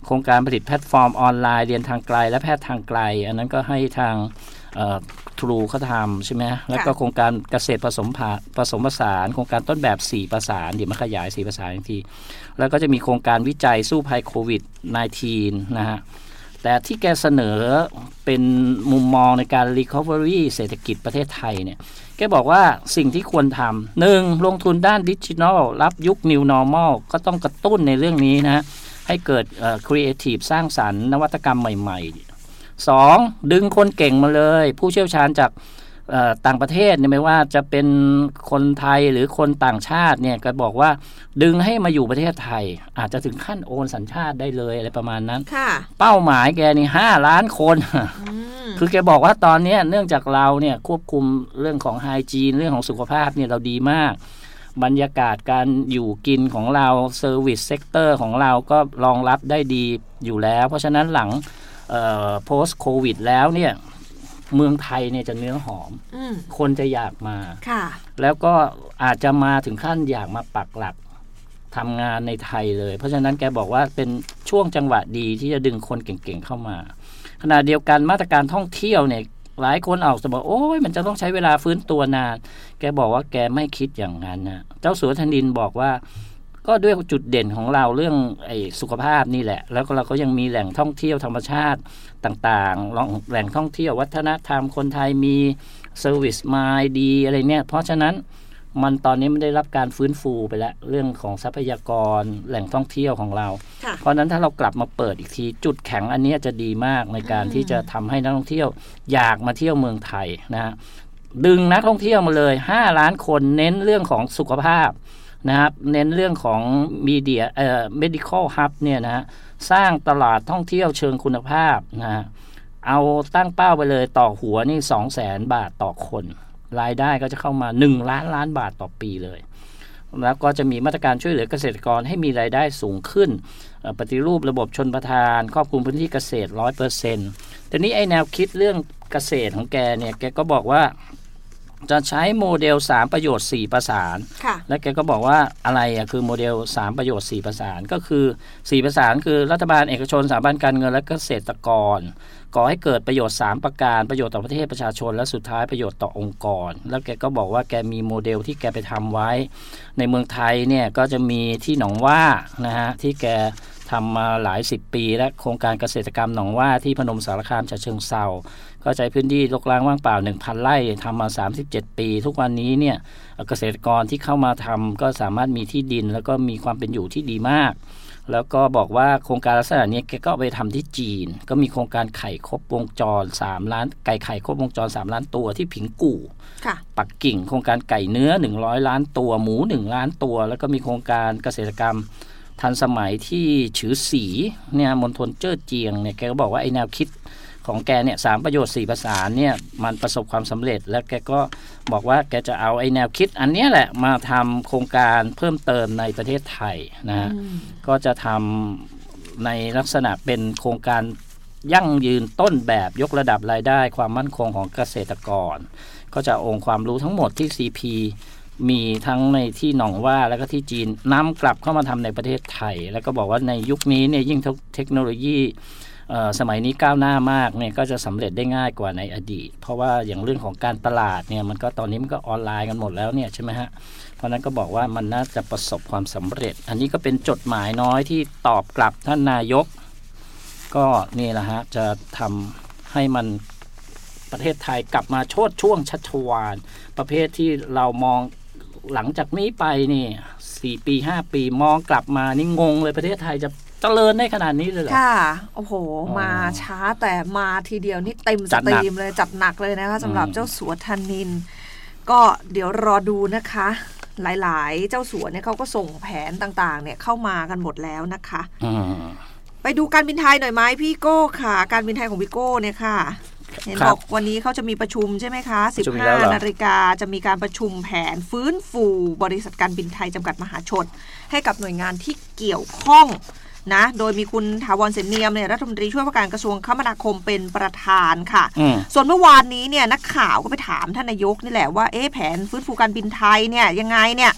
โครงการผลิตแพลตฟอร์มออนไลน์เรียนทางไกลและแพทย์ทางไกลอันนั้นก็ให้ทางทรูเขาทำใช่ไหมแล้วก็โครงการเกษตรผสมผสมผสานโครงการต้นแบบสี่ประสานเดี๋ยวมาขยายสี่ประสานอีกทีแล้วก็จะมีโครงการวิจัยสู้ภัยโควิด สิบเก้า นะฮะแต่ที่แกเสนอเป็นมุมมองในการ recovery เศรษฐกิจประเทศไทยเนี่ยแกบอกว่าสิ่งที่ควรทำหนึ่งลงทุนด้านดิจิทัลรับยุค New Normal ก็ต้องกระตุ้นในเรื่องนี้นะให้เกิดเอ่อ creative สร้างสรรค์นวัตกรรมใหม่ๆสองดึงคนเก่งมาเลยผู้เชี่ยวชาญจากต่างประเทศเนี่ยไม่ว่าจะเป็นคนไทยหรือคนต่างชาติเนี่ยก็บอกว่าดึงให้มาอยู่ประเทศไทยอาจจะถึงขั้นโอนสัญชาติได้เลยอะไรประมาณนั้นเป้าหมายแกนี่ห้าล้านคนคือแกบอกว่าตอนนี้เนื่องจากเราเนี่ยควบคุมเรื่องของไฮจีนเรื่องของสุขภาพเนี่ยเราดีมากบรรยากาศการอยู่กินของเราเซอร์วิสเซกเตอร์ของเราก็รองรับได้ดีอยู่แล้วเพราะฉะนั้นหลังเอ่อ post covid แล้วเนี่ยเมืองไทยเนี่ยจะเนื้อหอมคนจะอยากมาแล้วก็อาจจะมาถึงขั้นอยากมาปักหลักทำงานในไทยเลยเพราะฉะนั้นแกบอกว่าเป็นช่วงจังหวะดีที่จะดึงคนเก่งๆเข้ามาขณะเดียวกันมาตรการท่องเที่ยวเนี่ยหลายคนออกจะบอกโอ้ยมันจะต้องใช้เวลาฟื้นตัวนานแกบอกว่าแกไม่คิดอย่างนั้นนะเจ้าสัวธนินบอกว่าก็ด้วยจุดเด่นของเราเรื่องไอ้สุขภาพนี่แหละแล้วก็เราก็ยังมีแหล่งท่องเที่ยวธรรมชาติต่างๆแหล่งท่องเที่ยววัฒนธรรมคนไทยมีเซอร์วิสมายดีอะไรเนี่ยเพราะฉะนั้นมันตอนนี้ไม่ได้รับการฟื้นฟูไปแล้วเรื่องของทรัพยากรแหล่งท่องเที่ยวของเราเพราะนั้นถ้าเรากลับมาเปิดอีกทีจุดแข็งอันนี้จะดีมากในการที่จะทำให้นักท่องเที่ยวอยากมาเที่ยวเมืองไทยนะดึงนักท่องเที่ยวมาเลยห้าล้านคนเน้นเรื่องของสุขภาพนะครับเน้นเรื่องของมีเดียเอ่อ medical hub เนี่ยนะสร้างตลาดท่องเที่ยวเชิงคุณภาพนะฮะเอาตั้งเป้าไปเลยต่อหัวนี่ สองแสน บาทต่อคนรายได้ก็จะเข้ามาหนึ่งล้านล้านบาทต่อปีเลยแล้วก็จะมีมาตรการช่วยเหลือเกษตรกรให้มีรายได้สูงขึ้นปฏิรูประบบชนประทานครอบคลุมพื้นที่เกษตร ร้อยเปอร์เซ็นต์ ทีนี้ไอ้แนวคิดเรื่องเกษตรของแกเนี่ยแกก็บอกว่าจะใช้โมเดลสามประโยชน์สี่ประสานและแกก็บอกว่าอะไรอ่ะคือโมเดลสามประโยชน์สี่ประสานก็คือสี่ประสานคือรัฐบาลเอกชนสถาบันการเงินและเกษตรกรก่อให้เกิดประโยชน์สามประการประโยชน์ต่อประเทศประชาชนและสุดท้ายประโยชน์ต่อองค์กรแล้วแกก็บอกว่าแกมีโมเดลที่แกไปทำไว้ในเมืองไทยเนี่ยก็จะมีที่หนองว่านะฮะที่แกทำมาหลายสิบปีและโครงการเกษตรกรรมหนองว่าที่พนมสารคามฉะเชิงเทราก็ใช้พื้นที่รกร้างว่างเปล่า หนึ่งพัน ไร่ทำมาสามสิบเจ็ดปีทุกวันนี้เนี่ยเกษตรกรที่เข้ามาทำก็สามารถมีที่ดินแล้วก็มีความเป็นอยู่ที่ดีมากแล้วก็บอกว่าโครงการลักษณะนี้แกก็ไปทำที่จีนก็มีโครงการไข่ครบวงจรสามล้านไก่ไข่ครบวงจรสามล้านตัวที่ผิงกู่ปักกิ่งโครงการไก่เนื้อหนึ่งร้อยล้านตัวหมูหนึ่งล้านตัวแล้วก็มีโครงการเกษตรกรรมทันสมัยที่ฉือสีเนี่ยมณฑลเจ้อเจียงเนี่ยแกก็บอกว่าไอ้แนวคิดของแกเนี่ยสามประโยชน์สี่ประสานเนี่ยมันประสบความสำเร็จแล้วแกก็บอกว่าแกจะเอาไอ้แนวคิดอันนี้แหละมาทำโครงการเพิ่มเติมในประเทศไทยนะก็จะทำในลักษณะเป็นโครงการยั่งยืนต้นแบบยกระดับรายได้ความมั่นคงของเกษตรกรก็จะองค์ความรู้ทั้งหมดที่ ซี พี มีทั้งในที่หนองว่าแล้วก็ที่จีนนำกลับเข้ามาทำในประเทศไทยแล้วก็บอกว่าในยุคนี้เนี่ยยิ่งเทคโนโลยีสมัยนี้ก้าวหน้ามากเนี่ยก็จะสำเร็จได้ง่ายกว่าในอดีตเพราะว่าอย่างเรื่องของการตลาดเนี่ยมันก็ตอนนี้มันก็ออนไลน์กันหมดแล้วเนี่ยใช่ไหมฮะเพราะนั้นก็บอกว่ามันน่าจะประสบความสำเร็จอันนี้ก็เป็นจดหมายน้อยที่ตอบกลับท่านนายกก็นี่แหละฮะจะทำให้มันประเทศไทยกลับมาโชติช่วงชัชวาลประเภทที่เรามองหลังจากนี้ไปนี่สี่ปีห้าปีมองกลับมานี่งงเลยประเทศไทยจะเจริญได้ขนาดนี้เลยเหรอค่ะโอ้โหมาช้าแต่มาทีเดียวนี่เต็มสตรีมเลยจัดหนักเลยนะคะสำหรับเจ้าสัวธนินก็เดี๋ยวรอดูนะคะหลายๆเจ้าสัวเนี่ยเขาก็ส่งแผนต่างๆเนี่ยเข้ามากันหมดแล้วนะคะไปดูการบินไทยหน่อยไหมพี่โก้ค่ะการบินไทยของพี่โก้เนี่ยค่ะเห็นบอกวันนี้เขาจะมีประชุมใช่ไหมคะ สิบห้านาฬิกาจะมีการประชุมแผนฟื้นฟูบริษัทการบินไทยจำกัดมหาชนให้กับหน่วยงานที่เกี่ยวข้องนะโดยมีคุณถาวรเสนเนียมเนี่ยรัฐมนตรีช่วยว่าการกระทรวงคมนาคมเป็นประธานค่ะส่วนเมื่อวานนี้เนี่ยนักข่าวก็ไปถามท่านนายกนี่แหละว่าเอ๊ะแผนฟื้นฟูการบินไทยเนี่ยยังไงเนี่ย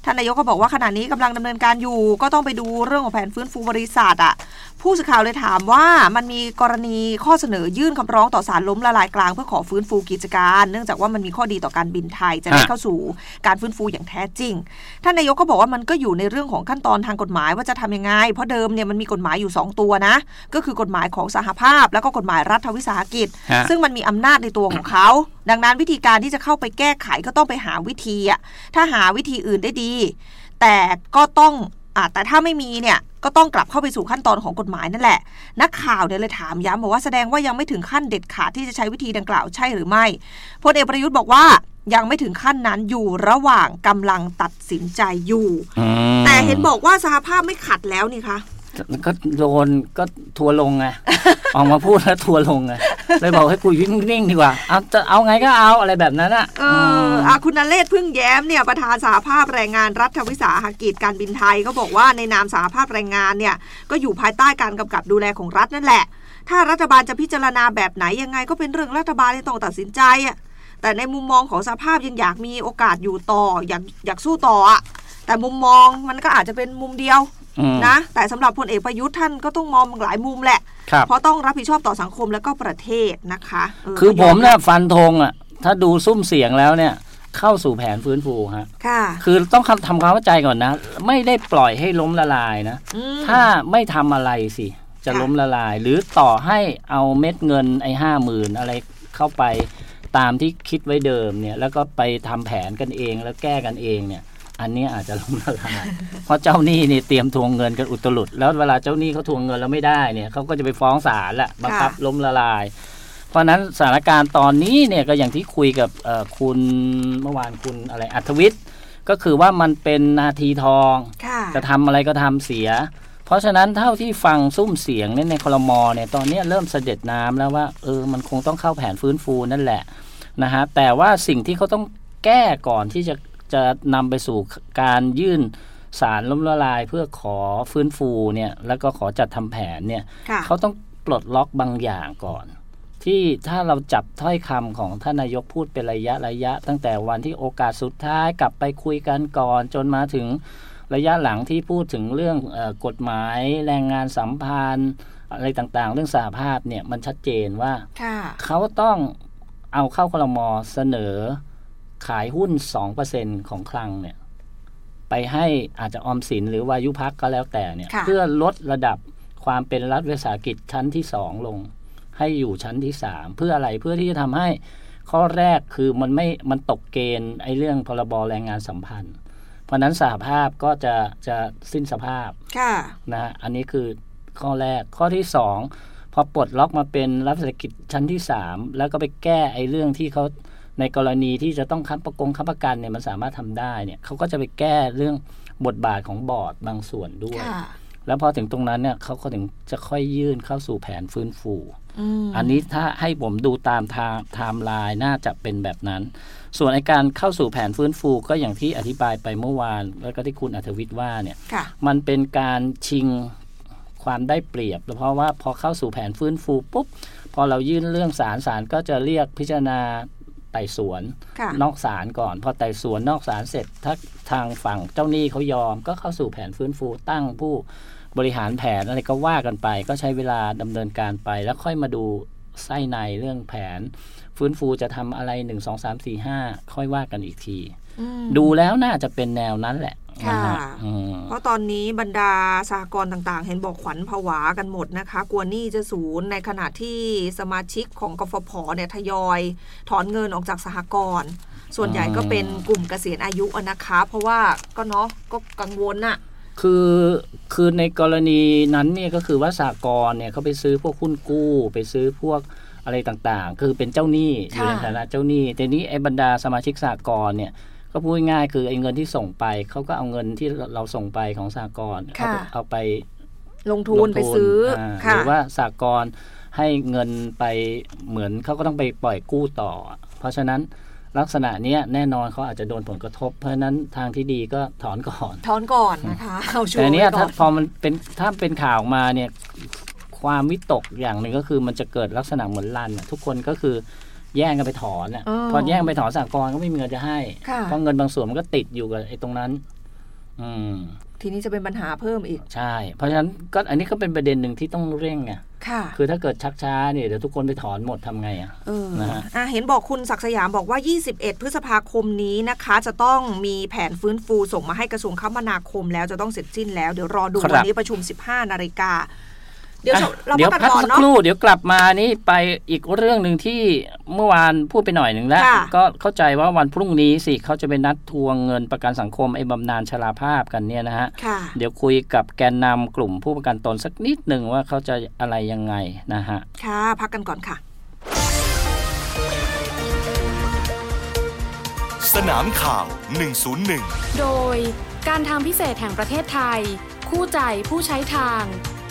ท่านนายกก็บอกว่าขณะนี้กำลังดำเนินการอยู่ก็ต้องไปดูเรื่องของแผนฟื้นฟูบริษัทอ่ะผู้สื่อข่าวเลยถามว่ามันมีกรณีข้อเสนอยื่นคำร้องต่อศาลล้มละลายกลางเพื่อขอฟื้นฟูกิจการเนื่องจากว่ามันมีข้อดีต่อการบินไทยจะได้เข้าสู่การฟื้นฟูอย่างแท้จริงท่านนายกก็บอกว่ามันก็อยู่ในเรื่องของขั้นตอนทางกฎหมายว่าจะทำยังไงเพราะเดิมเนี่ยมันมีกฎหมายอยู่สองตัวนะก็คือกฎหมายของสหภาพแล้วก็กฎหมายรัฐวิสาหกิจซึ่งมันมีอำนาจในตัวของเขาดังนั้นวิธีการที่จะเข้าไปแก้ไขก็ต้องไปหาวิธีอ่ะถ้าหาวิธีอื่นได้ดีแต่ก็ต้องอ่ะแต่ถ้าไม่มีเนี่ยก็ต้องกลับเข้าไปสู่ขั้นตอนของกฎหมายนั่นแหละนักข่าวเนี่ยเลยถามย้ำบอกว่าแสดงว่ายังไม่ถึงขั้นเด็ดขาดที่จะใช้วิธีดังกล่าวใช่หรือไม่พลเอกประยุทธ์บอกว่ายังไม่ถึงขั้นนั้นอยู่ระหว่างกำลังตัดสินใจอยู่แต่เห็นบอกว่าสหภาพไม่ขัดแล้วนี่คะก็โดนก็ทัวลงไง ออกมาพูดแล้วทัวลงไงเลยบอกให้คุยนิ่งๆดีกว่าเอาจะเอาไงก็เอาอะไรแบบนั้นอ่ะเอออ่ะคุณนเรศพึ่งแย้มเนี่ยประธานสหภาพแรงงานรัฐวิสาหกิจการบินไทยก็บอกว่าในนามสหภาพแรงงานเนี่ยก็อยู่ภายใต้การกำกับดูแลของรัฐนั่นแหละถ้ารัฐบาลจะพิจารณาแบบไหนยังไงก็เป็นเรื่องรัฐบาลที่ต้องตัดสินใจอ่ะแต่ในมุมมองของสหภาพยังอยากมีโอกาสอยู่ต่ออยากอยากสู้ต่ออ่ะแต่มุมมองมันก็อาจจะเป็นมุมเดียวนะแต่สำหรับพลเอกประยุทธ์ท่านก็ต้องมองหลายมุมแหละเพราะต้องรับผิดชอบต่อสังคมและก็ประเทศนะคะคือผมเนี่ยฟันธงอ่ะถ้าดูซุ้มเสียงแล้วเนี่ยเข้าสู่แผนฟื้นฟูฮะคือต้องทำความเข้าใจก่อนนะไม่ได้ปล่อยให้ล้มละลายนะถ้าไม่ทำอะไรสิจะล้มละลายหรือต่อให้เอาเม็ดเงินไอ้ห้าหมื่นอะไรเข้าไปตามที่คิดไว้เดิมเนี่ยแล้วก็ไปทำแผนกันเองแล้วแก้กันเองเนี่ยอันนี้อาจจะล้มละลายเพราะเจ้าหนี้นี่เตรียมทวงเงินกันอุตลุดแล้วเวลาเจ้าหนี้เขาทวงเงินแล้วไม่ได้เนี่ยเขาก็จะไปฟ้องศาลแหละบังคับล้มละลายเพราะนั้นสถานการณ์ตอนนี้เนี่ยก็อย่างที่คุยกับคุณเมื่อวานคุณอะไรอัธวิทย์ก็คือว่ามันเป็นนาทีทองจะทำอะไรก็ทำเสียเพราะฉะนั้นเท่าที่ฟังซุ้มเสียงเนี่ยในครม.เนี่ยตอนนี้เริ่มเสด็จน้ำแล้วว่าเออมันคงต้องเข้าแผนฟื้นฟูนั่นแหละนะฮะแต่ว่าสิ่งที่เขาต้องแก้ก่อนที่จะจะนำไปสู่การยื่นศาลล้มละลายเพื่อขอฟื้นฟูเนี่ยแล้วก็ขอจัดทำแผนเนี่ยเขาต้องปลดล็อกบางอย่างก่อนที่ถ้าเราจับถ้อยคำของท่านนายกพูดเป็นระยะระยะตั้งแต่วันที่โอกาสสุดท้ายกลับไปคุยกันก่อนจนมาถึงระยะหลังที่พูดถึงเรื่องเอ่อกฎหมายแรงงานสัมพันธ์อะไรต่างๆเรื่องสหภาพเนี่ยมันชัดเจนว่าเขาต้องเอาเข้าครม.เสนอขายหุ้น สองเปอร์เซ็นต์ ของคลังเนี่ยไปให้อาจจะออมสินหรือวายุพักก็แล้วแต่เนี่ยเพื่อลดระดับความเป็นรัฐวิสาหกิจชั้นที่สองลงให้อยู่ชั้นที่สามเพื่ออะไรเพื่อที่จะทำให้ข้อแรกคือมันไม่มันตกเกณฑ์ไอ้เรื่องพรบแรงงานสัมพันธ์เพราะนั้นสหภาพก็จะจะสิ้นสภาพนะอันนี้คือข้อแรกข้อที่สองพอปลดล็อกมาเป็นรัฐวิสาหกิจชั้นที่สามแล้วก็ไปแก้ไอ้เรื่องที่เขาในกรณีที่จะต้องค้ำประกงค้ำประกันเนี่ยมันสามารถทำได้เนี่ยเขาก็จะไปแก้เรื่องบทบาทของบอร์ดบางส่วนด้วยแล้วพอถึงตรงนั้นเนี่ยเขาก็ถึงจะค่อยยื่นเข้าสู่แผนฟื้นฟู อ, อันนี้ถ้าให้ผมดูตามไทม์ไลน์น่าจะเป็นแบบนั้นส่วนในการเข้าสู่แผนฟื้นฟูก็อย่างที่อธิบายไปเมื่อวานแล้วก็ที่คุณอัธวิทย์ว่าเนี่ยมันเป็นการชิงความได้เปรียบเพราะว่าพอเข้าสู่แผนฟื้นฟูปุ๊บพอเรายื่นเรื่องศาลศาลก็จะเรียกพิจารณาไต่สวนนอกศาลก่อนพอไต่สวนนอกศาลเสร็จถ้าทางฝั่งเจ้าหนี้เขายอมก็เข้าสู่แผนฟื้นฟูตั้งผู้บริหารแผนอะไรก็ว่ากันไปก็ใช้เวลาดำเนินการไปแล้วค่อยมาดูไส้ในเรื่องแผนฟื้นฟูจะทำอะไรหนึ่ง สอง สาม สี่ ห้าค่อยว่ากันอีกทีดูแล้วน่าจะเป็นแนวนั้นแหละค่ะเพราะตอนนี้บรรดาสหกรณ์ต่างๆเห็นบอกขวัญผวากันหมดนะคะกลัวหนี้จะสูญในขณะที่สมาชิกของกฟผ.เนี่ยทยอยถอนเงินออกจากสหกรณ์ส่วนใหญ่ก็เป็นกลุ่มเกษียณอายุนะคะเพราะว่าก็เนาะก็กังวลน่ะคือคือในกรณีนั้นเนี่ยก็คือว่าสหกรณ์เนี่ยเขาไปซื้อพวกหุ้นกู้ไปซื้อพวกอะไรต่างๆคือเป็นเจ้าหนี้อยู่ในฐานะเจ้าหนี้แต่นี้ไอ้บรรดาสมาชิกสหกรณ์เนี่ยก็พูดง่ายคือไอ้เงินที่ส่งไปเขาก็เอาเงินที่เราส่งไปของสหกรณ์เอาไปเอาไปลงทุนไปซื้อหรือว่าสหกรณ์ให้เงินไปเหมือนเขาก็ต้องไปปล่อยกู้ต่อเพราะฉะนั้นลักษณะนี้แน่นอนเขาอาจจะโดนผลกระทบเพราะฉะนั้นทางที่ดีก็ถอนก่อนถอนก่อนนะคะเอาชัวร์แต่เนี้ยถ้าพอมันเป็นถ้าเป็นข่าวมาเนี่ยความวิตกอย่างหนึ่งก็คือมันจะเกิดลักษณะเหมือนลั่นทุกคนก็คือแย่งกันไปถอนอ่ะพอแย่งไปถอนสหกรณ์ก็ไม่มีเงินจะให้เพราะเงินบางส่วนมันก็ติดอยู่กับไอ้ตรงนั้นอืมทีนี้จะเป็นปัญหาเพิ่มอีกใช่เพราะฉะนั้นก็อันนี้ก็เป็นประเด็นหนึ่งที่ต้องเร่งไงค่ะคือถ้าเกิดชักช้าเนี่ยเดี๋ยวทุกคนไปถอนหมดทำไงอ่ะเออนะฮะอ่ะเห็นบอกคุณศักดิ์สยามบอกว่ายี่สิบเอ็ดพฤษภาคมนี้นะคะจะต้องมีแผนฟื้นฟูส่งมาให้กระทรวงคมนาคมแล้วจะต้องเสร็จสิ้นแล้วเดี๋ยวรอดูวันนี้ประชุม สิบห้านาฬิกาเดี๋ยวเราพักกันก่อนเนาะเดี๋ยวกลับมานี่ไปอีกเรื่องนึงที่เมื่อวานพูดไปหน่อยหนึ่งแล้วก็เข้าใจว่าวันพรุ่งนี้สิเขาจะไปนัดทวงเงินประกันสังคมไอ้บำนาญชราภาพกันเนี่ยนะฮะเดี๋ยวคุยกับแกนนำกลุ่มผู้ประกันตนสักนิดหนึ่งว่าเขาจะอะไรยังไงนะฮะค่ะพักกันก่อนค่ะสนามข่าวหนึ่งศูนย์หนึ่งโดยการทางพิเศษแห่งประเทศไทยคู่ใจผู้ใช้ทาง